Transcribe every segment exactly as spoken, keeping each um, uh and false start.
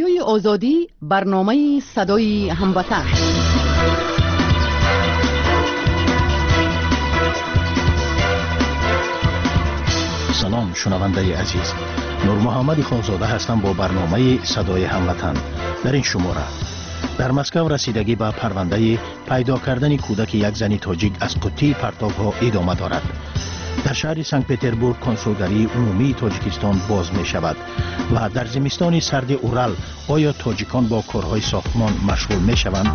رادیوی آزادی برنامه صدای هموطن. سلام شنونده عزیز، نور محمد خانزاده هستم با برنامه صدای هموطن. در این شماره در مسکو رسیدگی به پرونده پیدا کردن کودک یک زن تاجیک از قطی پرتاب‌ها ادامه دارد. در شهر سنت پترزبورگ کنسولگری عمومی تاجیکستان باز می شود و در زمستان سرد اورال آیا تاجیکان با کارهای ساختمان مشغول می شوند؟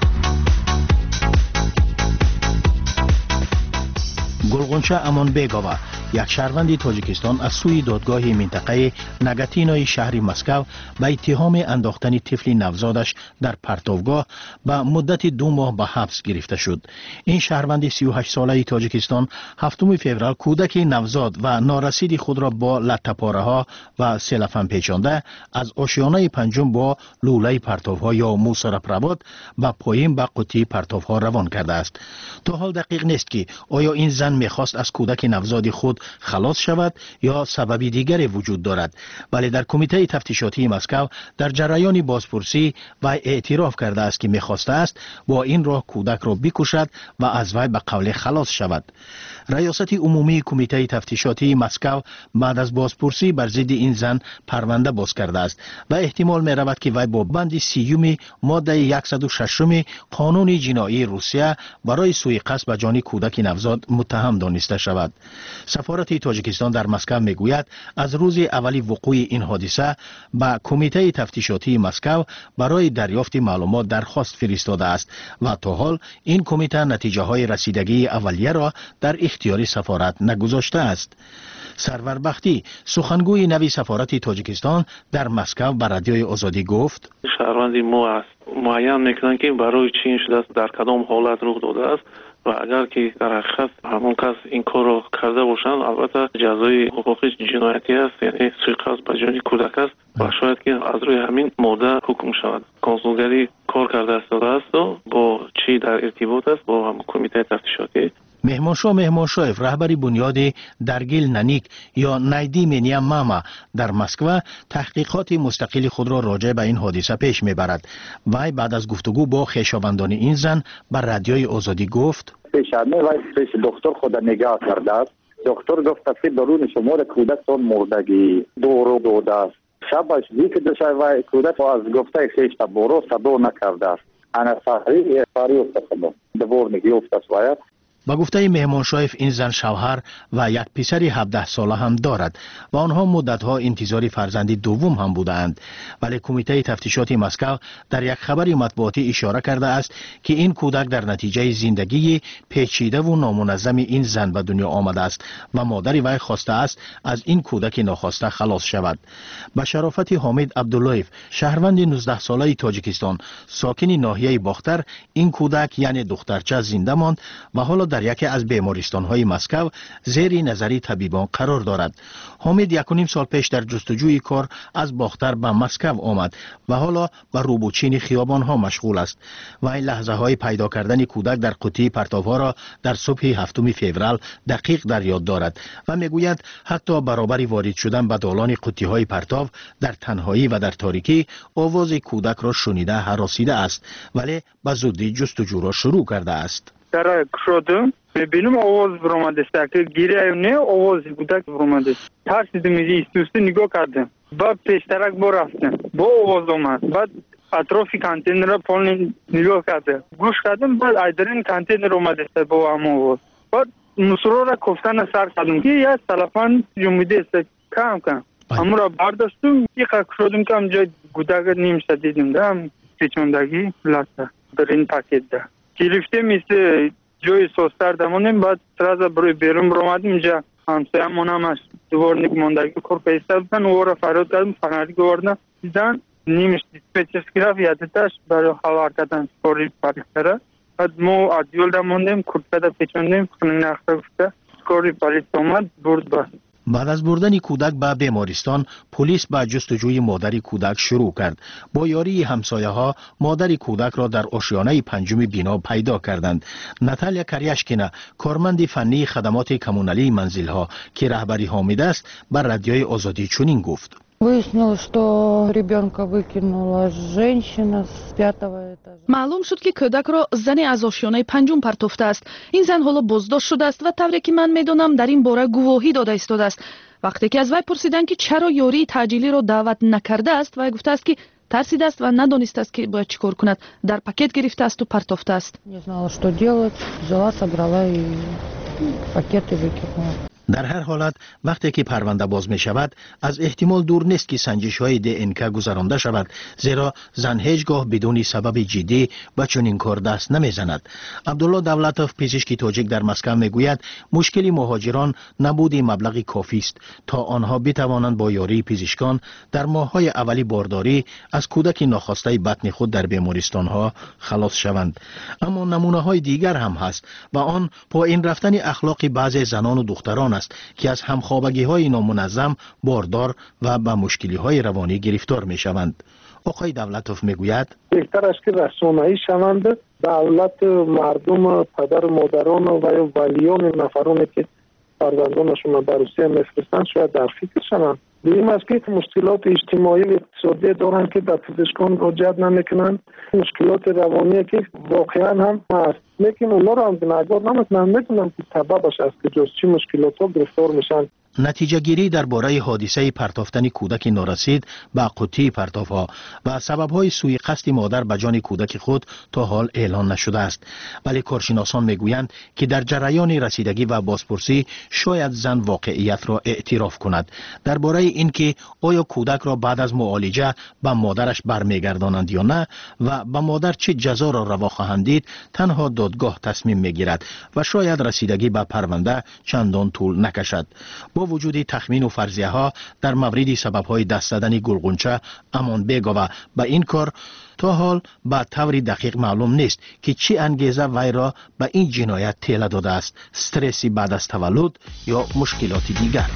گلغنچه امان بیگاوا، یک شهروند تاجیکستان از سوی دادگاه منطقه نگاتینوی شهر مسکو به اتهام انداختن طفل نوزادش در پرتابگاه به مدت دو ماه به حبس گرفته شد. این شهروند سی و هشت ساله تاجیکستان هفتم فوریه کودک نوزاد و نارسید خود را با لطه‌پاره ها و سلفن پیچانده از آشیانه پنجم با لوله پرتابها یا موسراپرواد به پایین به قطی پرتابها روان کرده است. تا حال دقیق نیست که آیا این زن میخواست از کودک نوزاد خود خلاص شود یا سببی دیگری وجود دارد، ولی در کمیته تفتیشاتی مسکو در جریان بازپرسی و اعتراف کرده است که میخواسته است با این راه کودک را بکشد و از وی به قول خلاص شود. ریاست عمومی کمیته تفتیشاتی مسکو بعد از بازپرسی بر ضد این زن پرونده باز کرده است و احتمال می رود که وی با بند سیوم ماده صد و شش قانون جنایی روسیه برای سوء قصد به جان کودک نوزاد متهم دانسته شود. سفارت تاجیکستان در مسکو میگوید از روز اولی وقوع این حادثه به کمیته تفتیشاتی مسکو برای دریافت معلومات درخواست فرستاده است و تا حال این کمیته نتیجه های رسیدگی اولیه را در اختیار سفارت نگذاشته است. سرور بختی، سخنگوی نوی سفارت تاجیکستان در مسکو به رادیوی آزادی گفت: شهروندی ما است معین میکنن که برای چی این شده است، در کدام حالت رخ داده است و اگر که در حقیقت همون کس این کار را کرده باشند البته جزای حقوقی جنایتی است، یعنی سوء قصد به جان کودک است و شاید که از روی همین ماده حکم شود. کنسولگری کار کرده است است و با چی در ارتباط است با هم کمیته تفتیشاتی. مهمانشاه مهمانشاهف رهبری بنیاد درگیل ننیک یا نیدی منیا ماما در مسکو تحقیقات مستقل خود را راجع به این حادثه پیش میبرد. وی بعد از گفتگو با خویشاوندان این زن بر رادیوی آزادی گفت: پیشانه وی پیش دکتر خود نگاه کرده است. دکتر گفت که درون شمار کودک تون مردگی دورو داده است. شبش دیگه دشه وی کودک از گفته خویش تا برو صدو نکرده است. انا صحیح فاری افتاد دور نگی افتاد وی. با گفته مهمانشاهف این زن شوهر و یک پسر هفده ساله هم دارد و آنها مدتها انتظار فرزند دوم هم بودند، ولی کمیته تفتیشات مسکو در یک خبر مطبوعاتی اشاره کرده است که این کودک در نتیجه زندگی پیچیده و نامنظم این زن به دنیا آمده است و مادر وی خواسته است از این کودک ناخواسته خلاص شود. با شرافت حامد عبداللهیف، شهروند نوزده ساله تاجیکستان ساکن ناحیه باختر، این کودک یعنی دخترچه زنده ماند و حالا در یکی از بیمارستان‌های مسکو زیر نظر طبیبان قرار دارد. حامد یک و نیم سال پیش در جستجوی کار از باختر به مسکو آمد و حالا به روبوچین خیابان‌ها مشغول است و این لحظه های پیدا کردن کودک در قطی پرتاب‌ها را در صبح هفتم فوریه دقیق در یاد دارد و میگوید حتی برابر وارد شدن به دالان قطی‌های پرتاب در تنهایی و در تاریکی آواز کودک را شنیده هراسیده است، ولی به زودی جستجو را شروع کرده است. در کشودم ببینم آواز برآمده است که گیره نه آواز کودک برآمده است. ترسیدم میگه استوسته نگاه کردم بعد پیشترک با رفتم با آواز اومد بعد اطراف کانتینر را پایین نگاه کردم گوش کردم بعد ایدرین کانتینر اومده است با هم آواز بعد مسرور را کفتن سر کردم که یک تلفن جمعیده است کم کم اما را برداشتم یک کشودم که همجا کودک نیم شدیدم دارم پیچوندگی لسته در این پاکت ده گرفته مثل جای سوستر دمانیم بعد تراز برای بیرون برآمدیم اینجا همسایه‌مون هم از دوباره نیک ماندگی کار پیسته بودن او را فراد کردم فناری گوردن دیدن نیمش دیسپیچرز گرفت یادتش برای خبر کردن کاری پالیسره بعد ما عدیول دماندیم کرده دا پیچوندیم خنین نخته گفته کاری پالیس آمد برد بست. بعد از بردن کودک به بیمارستان، پلیس به جستجوی مادر کودک شروع کرد. با یاری همسایه ها مادر کودک را در آشیانه پنجم بنا پیدا کردند. ناتالیا کریاشکینا، کارمند فنی خدمات کمونالی منزل ها که رهبری حامد است، بر رادیوی آزادی چنین گفت: Выяснилось, что ребенка выкинула женщина с пятого этажа. معلوم شد که کودک را زنی از آشیانه پنجم پرتافته است. این زن حالا بازداشت شده است و طوری که من میدونم در این باره گواهی داده ایستاده است. وقتی که از وی پرسیدند که چرا یاری تعجیلی را دعوت نکرده است، وی گفته است که ترسیده است و ندانسته است که باید چیکار کند. در پاکت گرفته است و پرتافته است. Не знала, что делать. Взяла, собрала и пакеты выкинула. در هر حالت وقتی که پرونده باز می شود از احتمال دور نیست که سنجش های دی ان که گذرانده شود، زیرا زن هیچگاه بدون سبب جدی به چنین کار دست نمی زند. عبدالله دولتوف پزشک تاجیک در مسکو می گوید مشکل مهاجران نبود مبلغ کافی است تا آنها بتوانند با یاری پزشکان در ماه‌های اولی بارداری از کودک ناخواسته بطن خود در بیمارستان ها خلاص شوند. اما نمونه های دیگر هم هست و آن پایین رفتن اخلاق بعضی زنان و دختران است که از همخوابگی های نامنظم باردار و به مشکلی های روانی گرفتار می شوند. آقای دولتوف می گوید بهتر است که رسانه‌ای شوند، دولت، مردم، پدر و مادران و یا ولیان نفرانی که فرزندانشون به روسیه میفرستند شاید در فکر شوند. دیدیم است که مشکلات اجتماعی و اقتصادی دارند که به پزشکان مراجعت نمیکنند، مشکلات روانی که واقعا هم هست، لیکن اونا رو هم گناهکار نمیکنند، میتونن که سببش است که جز چی مشکلات ها گرفتار میشن. نتیجه گیری درباره حادثه پرتافتن کودک نارسید به قوطی پرتافها و سبب‌های سوء قصد مادر به جان کودک خود تا حال اعلان نشده است، ولی کارشناسان میگویند که در جریان رسیدگی و بازپرسی شاید زن واقعیت را اعتراف کند. درباره اینکه آیا کودک را بعد از معالجه به مادرش برمیگردانند یا نه و به مادر چه جزا را روا خواهند دید، تنها دادگاه تصمیم میگیرد و شاید رسیدگی به پرونده چندان طول نکشد. با وجود تخمین و فرضیه ها در مورد سبب های دست زدن گلغنچه امان بیگوه به این کار تا حال به طور دقیق معلوم نیست که چی انگیزه وی را به این جنایت تیله داده است، استرسی بعد از تولد یا مشکلات دیگر.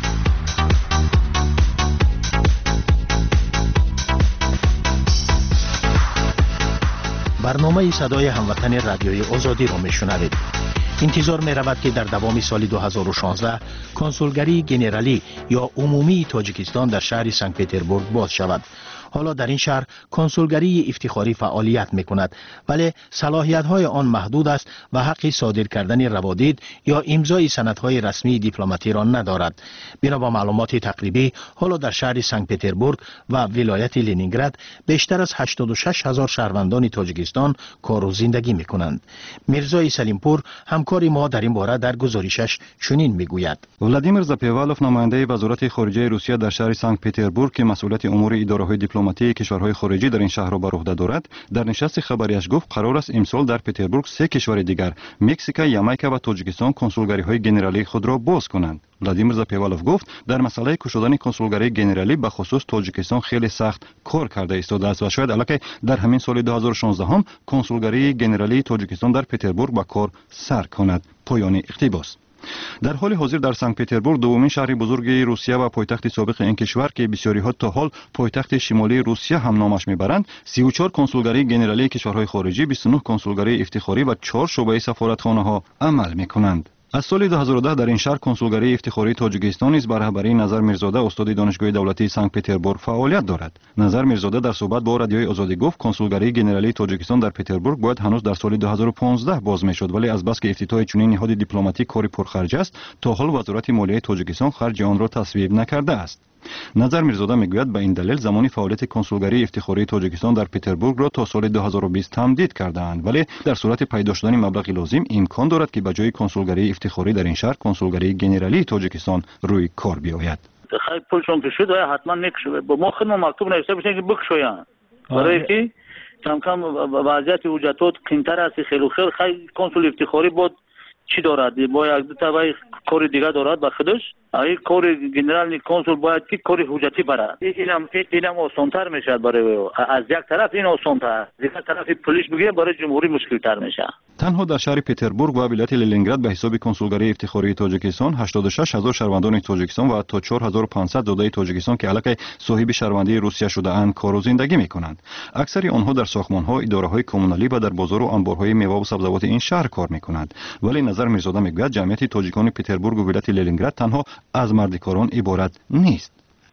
برنامه صدای هموطن رادیوی آزادی را میشنوید. انتظار می رود که در دوام سال دو هزار و شانزده کنسولگری گنرالی یا عمومی تاجیکستان در شهر سنت پترزبورگ باز شود. حالا در این شهر کنسولگری افتخاری فعالیت می کند، ولی صلاحیت های آن محدود است و حق صادر کردن روادید یا امضای سندهای رسمی دیپلماتی را ندارد. بنا به معلومات تقریبی حالا در شهر سنت پترزبورگ و ولایت لنینگراد بیشتر از هشتاد و شش هزار شهروندان تاجیکستان کار و زندگی می کنند. میرزای سلیمپور همکار ما در این باره در گزارشش چنین می گوید. ولادیمیر زاپیوالوف نماینده وزارت خارجه روسیه در شهر سنت پترزبورگ که مسئولیت امور اداره‌های دیپلماتی کشورهای خارجی در این شهر را بر عهده دارد، در نشست خبریش گفت قرار است امسال در پترزبورگ سه کشور دیگر مکزیک، یامایکا و تاجیکستان کنسولگری‌های گنرالی خود را باز کنند. ولادیمیر زاپیوالوف گفت در مسئله گشودن کنسولگری گنرالی به خصوص تاجیکستان خیلی سخت کار کرده ایستاده است و شاید البته در همین سال دو هزار و شانزده هم کنسولگری گنرالی تاجیکستان در پترزبورگ به کار سر کند. پایان اقتباس. در حال حاضر در سنت پترزبورگ دومین شهر بزرگ روسیه و پایتخت سابق این کشور که بسیاری ها تا حال پایتخت شمالی روسیه هم نامش میبرند، سی و چهار کنسولگری گنرالی کشورهای خارجی، بیست و نه کنسولگری افتخاری و چهار شعبه سفارتخانه ها عمل میکنند. از سال دو هزار و ده در این شهر کنسولگری افتخاری تاجیکستان نیز بر رهبری نظر میرزاده استاد دانشگاه دولتی سنت پترزبورگ فعالیت دارد. نظر میرزاده در صحبت با رادیوی آزادی گفت کنسولگری گنرالی تاجیکستان در پترزبورگ باید هنوز در سال دو هزار و پانزده باز میشد، ولی از بس که افتتاح چنین نهاد دیپلماتیک کاری پرخرج است تا حال وزارت مالیه تاجیکستان خرج آن را تصویب نکرده است. نظر میرزاده میگوید به این دلیل زمانی فعالیت کنسولگری افتخاری تاجیکستان در پترزبورگ را تا سال دو هزار و بیست تمدید کرده‌اند، ولی در صورت پیدا شدن مبلغ لازم امکان دارد که به جای کنسولگری افتخاری در این شهر کنسولگری گنرالی تاجیکستان روی کار بیاید. خیلی پولشون که شد حتما میکشه. با ما خدمت مکتوب نوشته بشه که بکشوین، برای که کم کم وضعیت وجودات کمتر است. خیلی خیلی خیلی کنسول افتخاری بود چی دارد؟ باید دو تا کار دیگه دارد به خودش. ای کار گنرال کنسول باید که کار حجتی برد. اینم اینم آسان‌تر میشه برای از یک طرف این آسان‌تر، از یک طرف پلیس بگیره برای جمهوری مشکل‌تر میشه. تنها در شهر پترزبورگ و ولایت لنینگراد به حساب کنسولگری افتخاری تاجیکستان هشتاد و شش هزار شهروندان تاجیکستان و تا چهار هزار و پانصد زاده تاجیکستان که علاقه صاحب شهروندی روسیه شده اند کار و زندگی میکنند. اکثر آنها در ساختمان‌ها، اداره‌های کمونالی و در بازار و انبارهای میوه و سبزیجات این شهر کار میکنند. ولی نظر میرزاده میگوید جمعیت تاجیکان پترزبورگ و ولایت لنینگراد تنها از مردکاران عبارت نیست.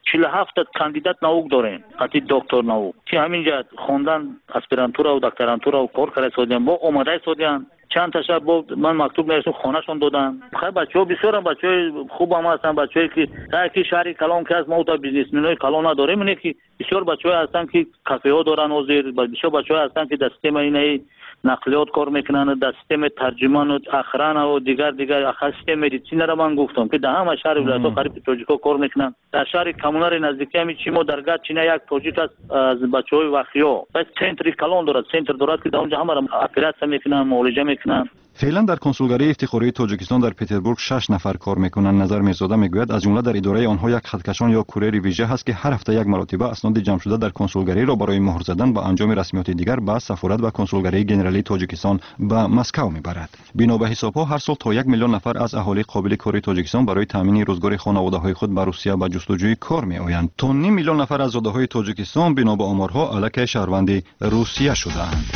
چهل و هفت کاندیدات نوک داریم قطعی دکتر نوک که همینجا خوندن اسپرانتورا و دکترانتورا و کار کرده سودیان با اومده سودیان چند تا شب بود من مکتوب نوشتم خونهشون دادن. خیلی بچه‌ها بسیار بچه‌های خوب هم هستن، بچه‌ای که که شهر کلان که از ما تا بیزنسمنای کلان نداریم، اینه که بسیار بچه‌ها هستن که کافه ها دارن و زیر بسیار بچه‌ها هستن که در سیستم اینه نقلیات کار میکنن، در سیستم ترجمان و اخران و دیگر دیگر اخر سیستم مدیسین را من گفتم که در همه شهر ولایت‌ها قریب تاجیک‌ها کار میکنن. در شهر کمونار نزدیکی همین چی ما درگاه چینه یک تاجیک از بچه‌های وخیا بس سنتری کلان دارد، سنتر دارد که در اونجا همه را اپراسیون میکنن، معالجه میکنن. فعلا در کنسولگری افتخاری تاجیکستان در پتربورگ شش نفر کار میکنند. نظر میرزاده میگوید از جمله در اداره آنها یک خطکشان یا کوریر ویژه هست که هر هفته یک مرتبه اسناد جمع شده در کنسولگری را برای مهر زدن و انجام رسمیات دیگر به سفارت و کنسولگری گنرالی تاجیکستان به مسکو میبرد. بنا به حسابها هر سال تا یک میلیون نفر از اهالی قابل کاری تاجیکستان برای تامین روزگار خانواده‌های خود به روسیه به جستجوی کار میآیند. تا نیم میلیون نفر از زاده‌های تاجیکستان بنا به آمارها الک شهروند روسیه شده‌اند.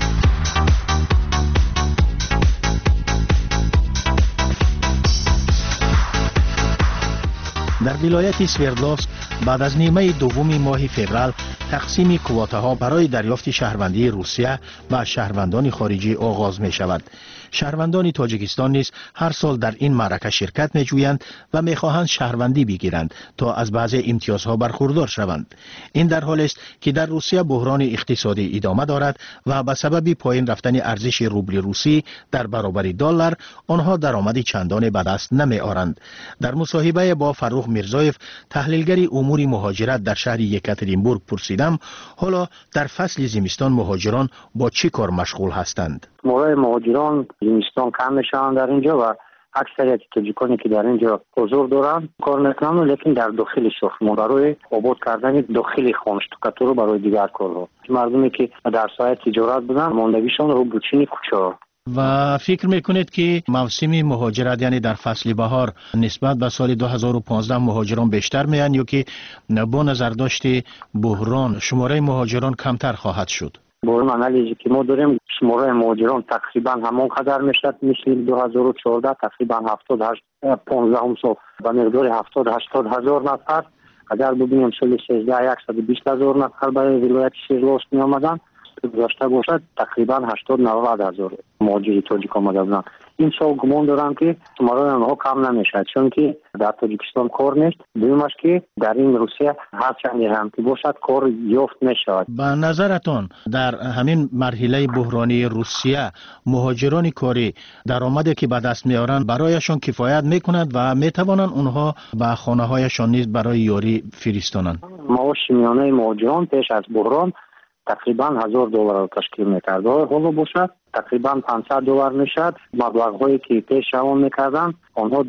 در ولایت سوردلوفسک بعد از نیمه دوم ماه فوریه تقسیم کوتاها برای دریافت شهروندی روسیه و شهروندان خارجی آغاز می شود. شهروندان تاجیکستان نیز هر سال در این معرکه شرکت می جویند و می خواهند شهروندی بگیرند تا از بعضی امتیازها برخوردار شوند. این در حالی است که در روسیه بحران اقتصادی ادامه دارد و به سبب پایین رفتن ارزش روبل روسی در برابر دلار آنها درآمد چندان به دست نمی آورند. در مصاحبه با فروخ میرزایف تحلیلگر امور مهاجرت در شهر یکاترینبورگ پرسیدم حالا در فصل زمستان مهاجران با چه کار مشغول هستند؟ موقع مهاجران زمستان کم میشن در اینجا و اکثریت تاجیکانی که در اینجا حضور دارن کار میکنن، لیکن در داخل شهر برای آباد کردن داخل خانشتوکاتور برای دیگر کارها. مردمی که در سایه تجارت بودن ماندگیشان رو بچینی کوچه. و فکر میکنید که موسم مهاجرت یعنی در فصل بهار نسبت به سال دو هزار و پانزده مهاجران بیشتر میان یا که با نظر داشت بحران شماره مهاجران کمتر خواهد شد؟ با این انالیزی که ما داریم شماره مهاجران تقریبا همان قدر میشد مثل دو هزار و چهارده، تقریبا هفتاد و هشت پانزده هم سال به مقدار هفتاد هشتاد هزار نفر. اگر ببینیم سال سیزده صد و بیست هزار نفر برای ولایت سوردلوفسک می آمدن، گذشته باشد تقریبا هشتاد نود هزار مهاجر تاجیک آمده بودند. این سال گمان دارم که شماره آنها کم نمیشد چون که در تاجیکستان کار نیست. دومش که در این روسیه هر چندی هم که باشد کار یافت میشود. به نظرتان در همین مرحله بحرانی روسیه مهاجران کاری درآمدی که به دست میارند برایشان کفایت میکند و میتوانند اونها به خانه هایشان نیز برای یاری فرستانند؟ معاش میانه مهاجران پیش از بحران تقریبا هزار دلار را تشکیل میکرد. حالا باشد تقریبا پانصد دلار میشد. مبلغ هایی که پیش روان میکردن آنها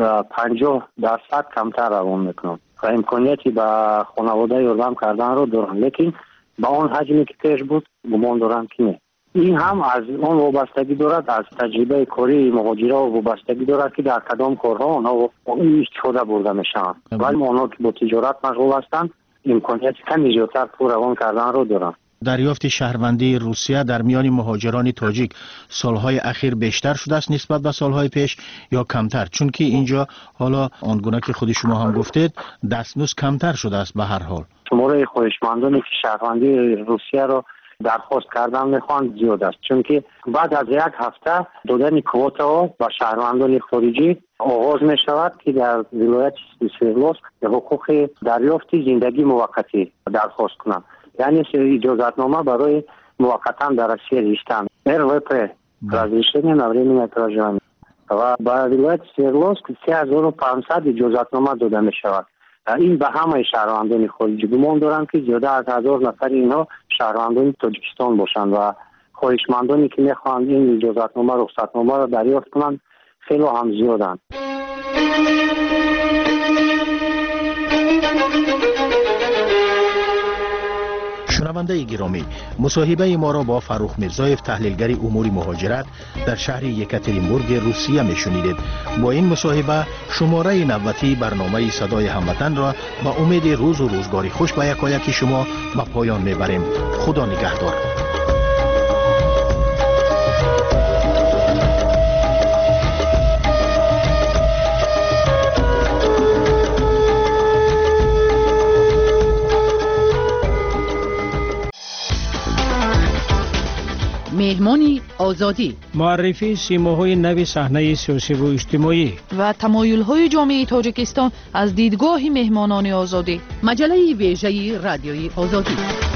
پنجاه درصد کمتر روان میکنند و امکانیتی به خانواده یاردم کردن رو دارن، لیکن با آن حجمی که پیش بود گمان دارم که نه. این هم از آن وابستگی دارد، از تجربه کاری مهاجرا وابستگی دارد که در کدام کارها آنها استفاده برده میشن. ولی آنها که با تجارت مشغول هستند امکانیت کمی زیادتر پول روان کردن رو دارن. دریافت شهروندی روسیه در میان مهاجران تاجیک سالهای اخیر بیشتر شده است نسبت به سالهای پیش یا کمتر؟ چون که اینجا حالا آنگونه که خود شما هم گفتید دستمزد کمتر شده است. به هر حال شماره خواهشمندانی که شهروندی روسیه را درخواست کردن میخوان زیاد است، چون که بعد از یک هفته دادن کوتا و شهروندان خارجی آغاز می شود که در ولایت سوردلوفسک حقوق دریافت زندگی موقتی درخواست کنند، یعنی اجازتنامه برای موقتا در روسیه رشتن РВП разрешение на временное проживание و با ولایت سوردلوفسک سه هزار و پانصد اجازتنامه داده می شود. این به همه شهروندان خارجی گمان دارم که زیاده از هزار نفر اینها شهروندان تاجیکستان باشند و خواهشمندانی که میخواهند این اجازتنامه رخصتنامه را دریافت کنند خیلی هم زیادند. شنونده گرامی، مصاحبه ما را با فروخ میرزایف تحلیلگر امور مهاجرت در شهر یکاترینبورگ روسیه میشنیدید. با این مصاحبه شماره نوبتی برنامه صدای هموطن را با امید روز و روزگاری خوش به یکایک شما به پایان میبریم. خدا نگهدار. مهمانی آزادی، معرفی سیماهای نو صحنه سیاسی و اجتماعی و تمایل‌های جامعه تاجیکستان از دیدگاه مهمانان آزادی. مجله ویژه رادیوی آزادی.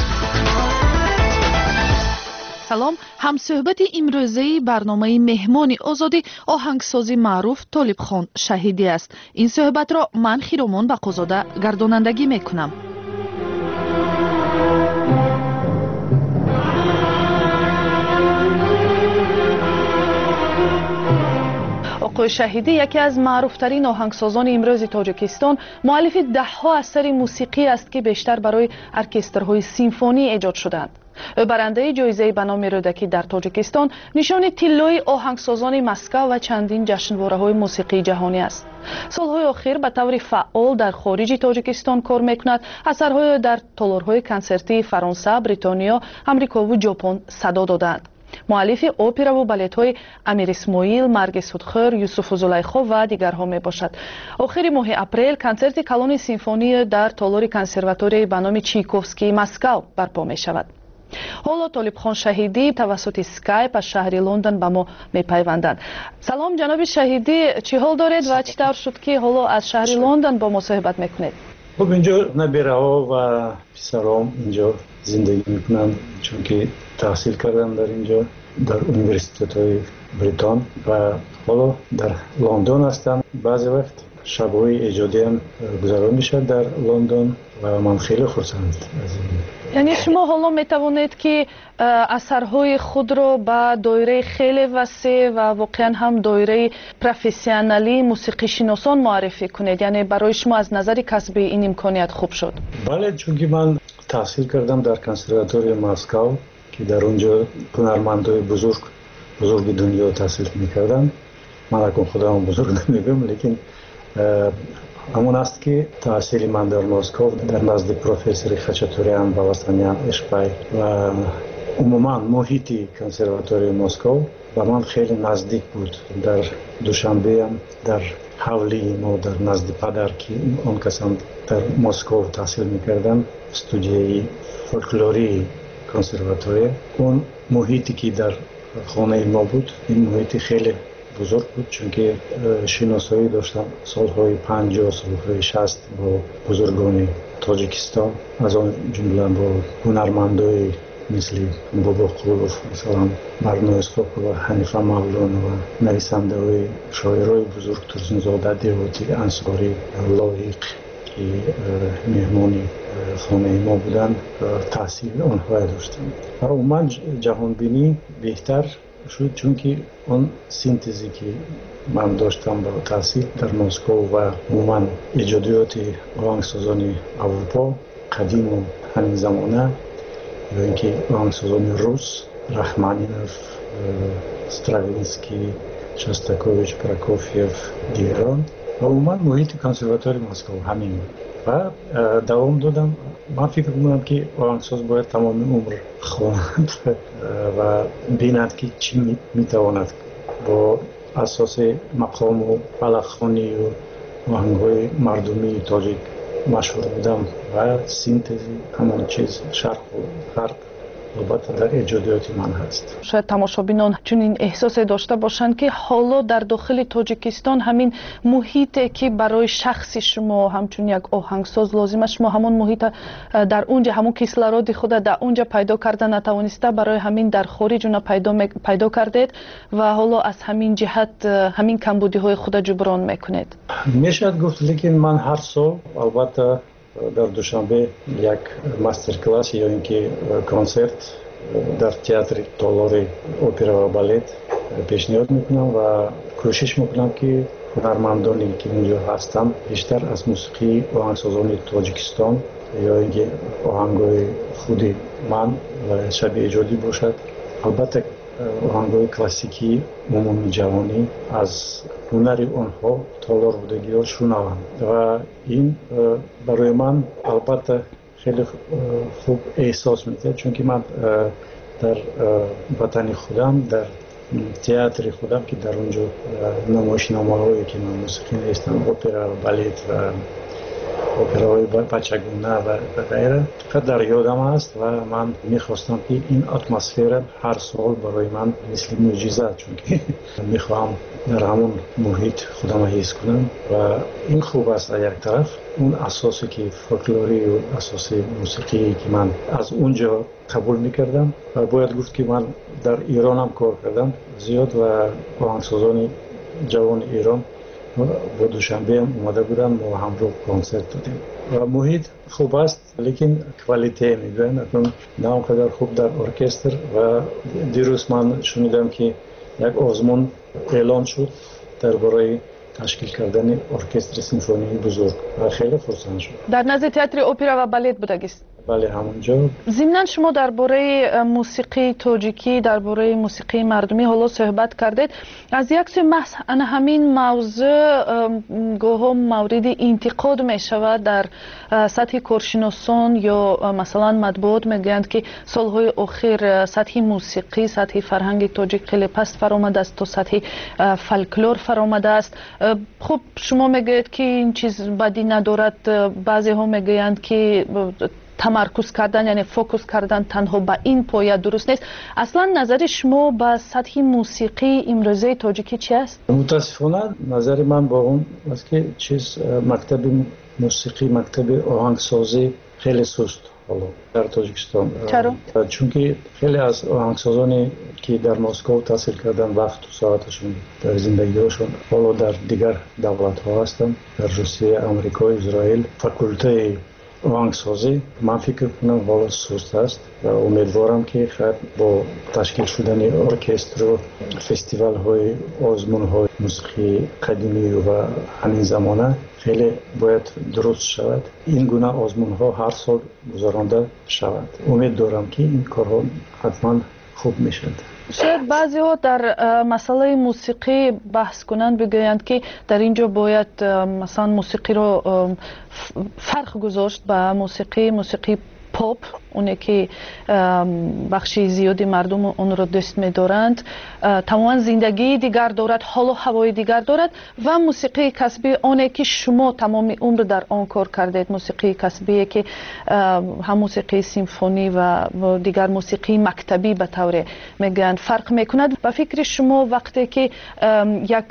سلام، همصحبت امروزی برنامه مهمانی آزادی آهنگسازی معروف طالبخان شهیدی است. این صحبت را من خیرومان بقازاده گردانندگی میکنم. آقای شهیدی یکی از معروفترین آهنگسازان امروز تاجیکستان، مؤلف ده‌ها اثر موسیقی است که بیشتر برای ارکسترهای سیمفونی ایجاد شدند. او برنده جایزه به نام رودکی در تاجیکستان، نشان طلای آهنگسازان مسکو و چندین جشنواره‌های موسیقی جهانی است. سالهای اخیر به طور فعال در خارج تاجیکستان کار میکند. اثرهای در تالارهای کنسرتی فرانسه، بریتانیا، آمریکا و ژاپن صدا دادند. مؤلف اپرا و بالت‌های امیر اسماعیل، مرگ سودخور، یوسف و زلیخا و دیگرها می باشد. آخر ماه اپریل کنسرت کلون سیمفونی در تالار کنسرواتوری به نام چایکوفسکی مسکو برپا می شود. حالا طالبخان شهیدی توسط اسکایپ از شهر لندن به ما می پیوندند. سلام جناب شهیدی، چی حال دارید و چطور شد که حالا از شهر لندن با ما صحبت میکنید؟ خب اینجا نبیره ها و پسرام اینجا زندگی میکنم، چون که تحصیل کردم در اینجا در انیورسیتت های بریتان و حالا در لندن هستم. بعضی وقت شبهای ایجادی هم گذران میشد در لندن و من خیلی خرسند از این. یعنی شما حالا میتوانید که اثرهای خود را به دایره خیلی وسیع و واقعا هم دایره پروفسیونالی موسیقی شناسان معرفی کنید، یعنی برای شما از نظر کسبی این امکانیت خوب شد؟ بله، چون که من تحصیل کردم در کنسرواتوری مسکو که در اونجا هنرمندای بزرگ بزرگ دنیا تحصیل میکردم. من اکنون خودم بزرگ نمیگم، لیکن همون است که تحصیل من در مسکو در نزد پروفسور خچاتوریان باوستانیان اشپای و عموما محیط کنسرواتوری مسکو به من خیلی نزدیک بود. در دوشنبه هم در حولی ما در نزد پدر که اون کسان در مسکو تحصیل میکردن استودیوی فولکلوری کنسرواتوری، اون محیطی که در خانه ما بود این محیط خیلی بزرگ بود، چون که شناسایی داشتم سالهای پنجاه سالهای شصت با بزرگان تاجیکستان، از آن جمله با هنرمندای مثل بابا قلوف، مثلا مرنو اسفاق و حنیفه مولون و نویسنده های شاعرای بزرگ ترسنزاده دیواتی انصاری لایق که مهمانی خانه ما بودن تحصیل آنها داشتم. برای من جهان بینی بهتر شد، چون که اون سینتزی که من داشتم با تحصیل در مسکو و عموما ایجادیات آهنگسازان اروپا قدیم و همین زمانه یا اینکه آهنگسازان روس، رحمانینوف، استراوینسکی، شستاکوویچ، پراکوفیف، دیگران و عموما محیط کنسرواتوری مسکو همین و دوام دادم. من فکر می‌کنم که آهنگساز باید تمام عمر خواند و بیند که چی میتواند با اساس مقام و بلخوانی و آهنگ‌های مردمی تاجیک مشهور بودم و سینتزی همون چیز شرق و غرب البته در ایجادیات من هست. شاید تماشابینان چون این احساس داشته باشند که حالا در داخل تاجیکستان همین محیطی که برای شخص شما همچون یک آهنگساز لازم است، شما همون محیط در اونجا همون کیسلارودی خود در اونجا پیدا کردن نتوانسته، برای همین در خارج اون پیدا پیدا کردید و حالا از همین جهت همین کمبودی های خود جبران میکنید. میشد گفت، لیکن من هر سال البته در دوشنبه یک ماستر کلاس یا اینکه کنسرت در تئاتر تالار اپرا و بالت پیشنهاد میکنم و کوشش میکنم که هنرمندانی که اونجا هستن بیشتر از موسیقی آهنگسازان تاجیکستان یا اینکه آهنگای خود من و شبیه ایجادی باشد. البته آهنگای کلاسیکی عمومی جوانی از هنر آنها تالار بودگی ها شنوم و این برای من البته خیلی خوب احساس میده، چون که من در وطن خودم در تئاتر خودم که در اونجا نمایشنامه‌هایی که من موسیقی نوشتم، اپرا، بالت و اپراهای بچگونه و غیره قدر یادم است و من میخواستم که این اتمسفر هر سال برای من مثل معجزه، چون که میخوام در همون محیط خودم حس کنم و این خوب است. از یک طرف اون اساسی که فولکلوری و اساسی موسیقی که من از اونجا قبول میکردم و باید گفت که من در ایران هم کار کردم زیاد و آهنگسازان جوان ایران با دوشنبه هم اومده بودن و همراه کنسرت دادیم و محیط خوب است، لیکن کوالیته میگوین اکنون نه اونقدر خوب در ارکستر. و دیروز من شنیدم که یک آزمون اعلان شد درباره تشکیل کردن ارکستر سیمفونی بزرگ و خیلی خرسند شد. در نزد تئاتر اپرا و بالت بودگیست؟ بله همونجا. ضمناً شما درباره موسیقی تاجیکی، درباره موسیقی مردمی حالا صحبت کردید. از یک سوی محض همین موضوع گاهی مورد انتقاد می شود در سطح کارشناسان یا مثلا مطبوعات میگویند که سالهای اخیر سطح موسیقی، سطح فرهنگ تاجیک خیلی پست فرآمده است تا سطح فولکلور فرآمده است. خب شما میگویید که این چیز بدی ندارد، بعضی ها میگویند که تمرکز کردن یعنی فوکوس کردن تنها به این پایه درست نیست. اصلا نظر شما به سطح موسیقی امروزه تاجیکی چی است؟ متاسفانه نظر من با اون است که چیز مکتب موسیقی، مکتب آهنگسازی خیلی سست حالا در تاجیکستان. چرا؟ چون که خیلی از آهنگسازانی که در مسکو تحصیل کردن وقت و ساعتشون در زندگیشون حالا در دیگر دولت ها هستن، در روسیه، آمریکا، اسرائیل. فاکولته آهنگسازی من فکر کنم حالا سست است و امیدوارم که خیلی با تشکیل شدن ارکستر و فستیوال های، آزمون های موسیقی قدیمی و همین زمانه خیلی باید درست شود. این گونه آزمون ها هر سال گذرانده شود. امید دارم که این کارها حتما خوب میشد. شاید بعضی ها در مسئله موسیقی بحث کنند بگویند که در اینجا باید مثلا موسیقی رو فرق گذاشت با موسیقی موسیقی پاپ، اونه که بخشی زیادی مردم اون رو دوست می‌دارند، تماما زندگی دیگر دارد، حال و هوای دیگر دارد. و موسیقی کسبی اونه که شما تمام عمر در آن کار کردید، موسیقی کسبی که هم موسیقی سیمفونی و دیگر موسیقی مکتبی به طور میگن فرق میکند. و فکر شما وقتی که یک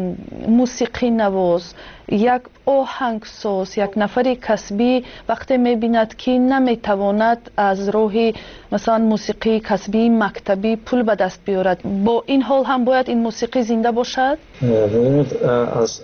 موسیقی نواز، یک آهنگساز، یک نفر کسبی وقتی میبیند که نمیتواند از راه مثلا موسیقی کسبی مکتبی پول به دست بیارد، با این حال هم باید این موسیقی زنده باشد؟ ببینید، از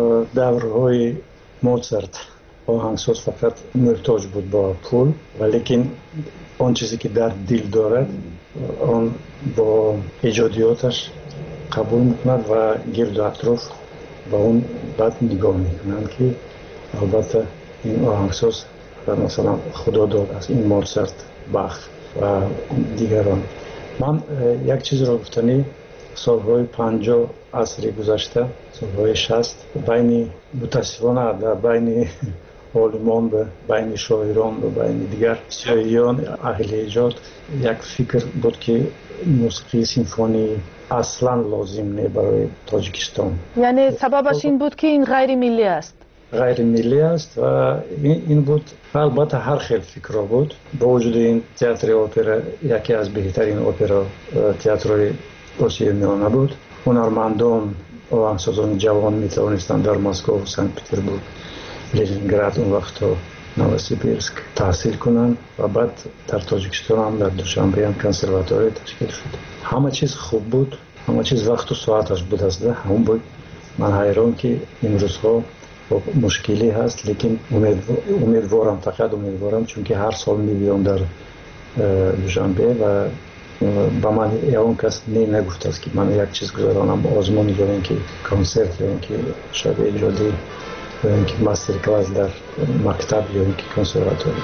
دورهای موزارت آهنگساز فقط محتاج بود با پول، ولیکن آن چیزی که در دل دارد آن با ایجادیاتش قبول میکند و گرد و اطراف با اون بعد نگاه میکنند که البته این آهنگساز مثلا خدا داد از این موزارت، باخ و دیگران. من یک چیز را گفتنی سالهای پنجاه عصر گذشته، سالهای شصت، بین متاسفانه در بین عالمان و بین شاعران و بین دیگر سیاهیان اهل ایجاد یک فکر بود که موسیقی سیمفونی اصلا لازم نه برای تاجیکستان. یعنی سببش این بود که این غیر ملی است؟ غیر ملی است و این بود. البته هر خیلی فکر بود. با وجود این تئاتر اپرا یکی از بهترین اپرا تئاترهای آسیای میانه بود. هنرمندان و آهنگسازان جوان می توانستند در مسکو و سنت پترزبورگ، لنینگراد اون وقت نووسیبیرسک تحصیل کنند و بعد در تاجیکستان هم در دوشنبه هم کنسرواتوری تشکیل شد. همه چیز خوب بود، همه چیز وقت و ساعتش بود است. همون بود. من حیران که این روزها مشکلی هست، لیکن امیدوارم، فقط امیدوارم، چون که هر سال میبیام در دوشنبه و با من اون کس نه نگفته است که من یک چیز گذارانم آزمون یا اینکه کنسرت یا اینکه شاید ایجادی یا اینکه ماستر کلاس در مکتب یا اینکه کنسرواتوری.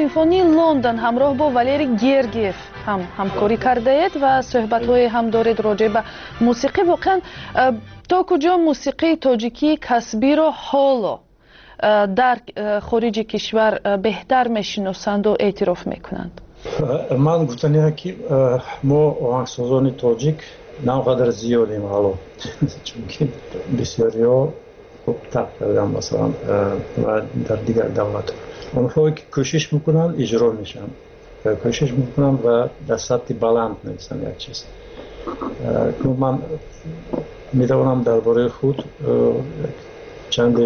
симфонии лондон ҳамроҳ бо валерий гергиев ҳам ҳамкорӣ кардаед ва суҳбатҳое ҳам доред роҷеъ ба мусиқӣ. воқеан то куҷо мусиқии тоҷикӣ касбиро ҳоло дар хориҷи кишвар беҳтар мешиносанду эътироф мекунанд? ман гуфтаниям ки мо оҳангсозони тоҷик навқадар зиёдем ҳало, чунки бисёриҳо так кардан масалан ва дар дигар давлатҳо онҳое ки кӯшиш мекунанд иҷро мешаванд, кӯшиш мекунанд ва дар сатҳи баланд нависанд як чиз. ман метавонам дар бораи худ чанде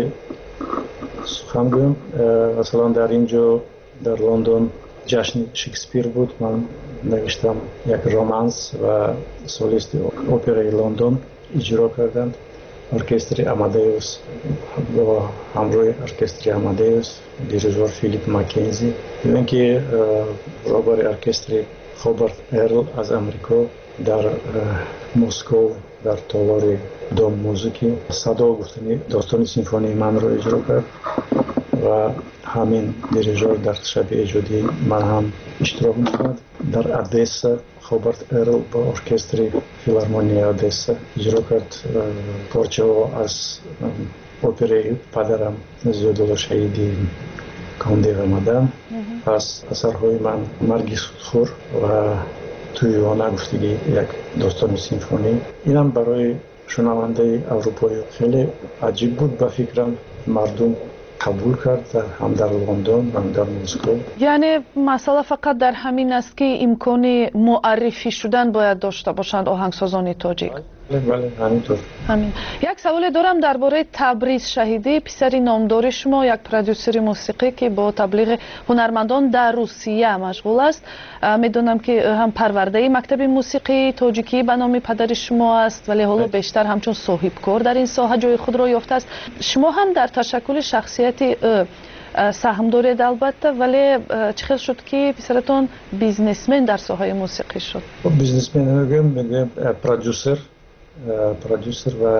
сухан гӯям. масалан дар ин ҷо дар лондон ҷашни шекспир буд, ман навиштам як романс ва солисти операи лондон иҷро карданд. оркестри Амадеус бо ҳамроҳи оркестри Амадеус, дирижер Филип Маккензи, бинем ки роҳбари оркестри Хобарт Эрл аз Амрико дар Москов дар толори дом музики садо гуфтани достони симфонии манро иҷро кард ва ҳамин дирижер дар шаби эҷодии ман ҳам иштирок мекард. дар Одесса Хобарт Эрл бо оркестри филармонияи Одесса иҷро кард порчаҳо аз операи падарам Зиёдулло Шаҳиди Конде ва Мадан. пас асарҳои ман Марги Судхӯр ва Туюона гуфтагӣ як достони симфонӣ, инам барои шунавандаи аврупоӣ хеле аҷиб буд. ба фикрам мардум қабул кард ҳам дар лондон ҳам дар Москов. яъне масъала фақат дар ҳамин аст ки имкони муаррифӣ шудан бояд дошта бошанд оҳангсозони тоҷик. бале ҳаминтур. ҳамин як саволе дорам дар бораи Табриз Шаҳидӣ, писари номдори шумо, як продюсери мусиқӣ ки бо таблиғи ҳунармандон дар Русия машғул аст. медонам ки ҳам парвардаи мактаби мусиқии тоҷикӣ ба номи падари шумо аст, вале ҳоло бештар ҳамчун соҳибкор дар ин соҳа ҷои худро ёфтааст. шумо ҳам дар ташаккули шахсияти ӯ саҳм доред албатта, вале чӣ хел шуд ки писаратон бизнесмен дар соҳаи мусиқӣ шуд? бизнесмен мегӯем, мегӯем продюсер продюсер ва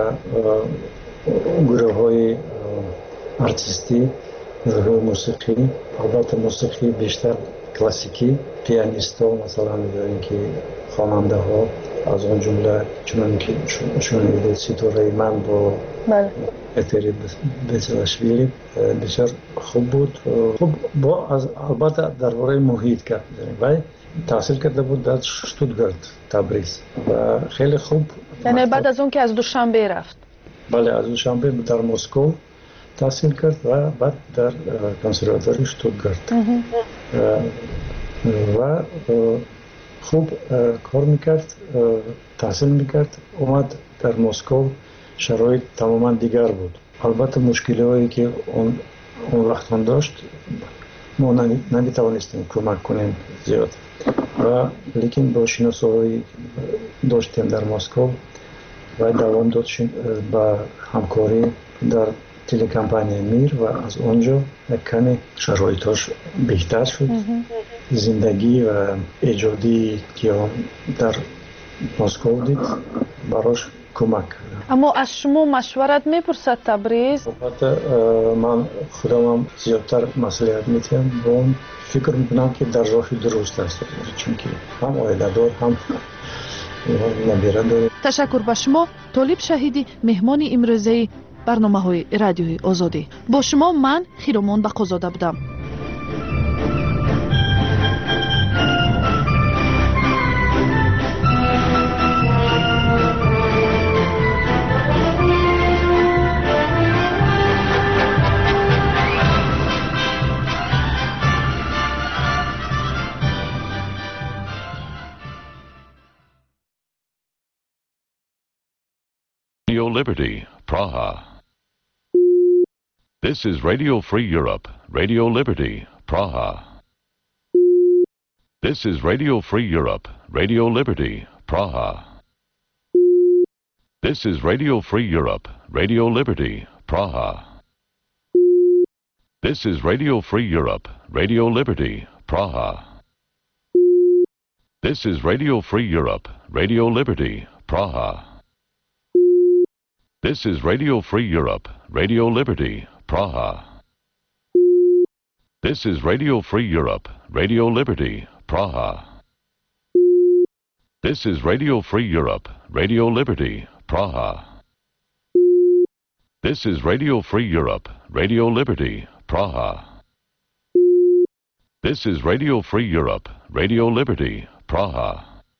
гурӯҳҳои артистӣ, гурӯҳҳои мусиқӣ, албатта мусиқӣ бештар классикӣ, пианистҳо масалан медонем ки хонандаҳо аз он ҷумла чуноне ки шунавиде ситораи ман бо Этери Беселашвили бисёр хуб буд. хуб бо албатта дар бораи муҳит гап мезанем. вай таҳсил карда буд дар Штутгарт, Табриз ва хеле хуб. яъне баъд аз он ки аз Душанбе рафт? бале аз Душанбе дар Москов таҳсил кард ва баъд дар консерватории Штутгарт ва хуб кор мекард, таҳсил мекард. омад дар Москов, шароит тамоман дигар буд. албатта мушкилиҳое ки он вақт он дошт мо наметавонистем кӯмак кунем зиёд, ва лекин бо шиносоҳои доштем дар Москов ва давом дод ба ҳамкорӣ дар телекомпанияи Мир ва аз он ҷо як каме шароитош беҳтар шуд. зиндагӣ ва эҷодии ки он дар Москов дид барош кӯмак кардам. аммо аз шумо машварат мепурсад Табриз? албатта ман худамам зиёдтар маслиҳат медиҳам, бо он фикр мекунам ки дар роҳи дуруст аст, чунки ҳам оиладор ҳам набира дорем. ташаккур ба шумо. Толиб Шаҳидӣ, меҳмони имрӯзаи барномаҳои радиои Озодӣ. бо шумо ман Хиромон Бақозода будам. Radio Liberty, Praha. This is Radio Free Europe, Radio Liberty, Praha. This is Radio Free Europe, Radio Liberty, Praha. This is Radio Free Europe, Radio Liberty, Praha. This is Radio Free Europe, Radio Liberty, Praha. This is Radio Free Europe, Radio Liberty, Praha. This is Radio Free Europe, Radio Liberty, Praha. This is Radio Free Europe, Radio Liberty, Praha. This is Radio Free Europe, Radio Liberty, Praha. This is Radio Free Europe, Radio Liberty, Praha. This is Radio Free Europe, Radio Liberty, Praha.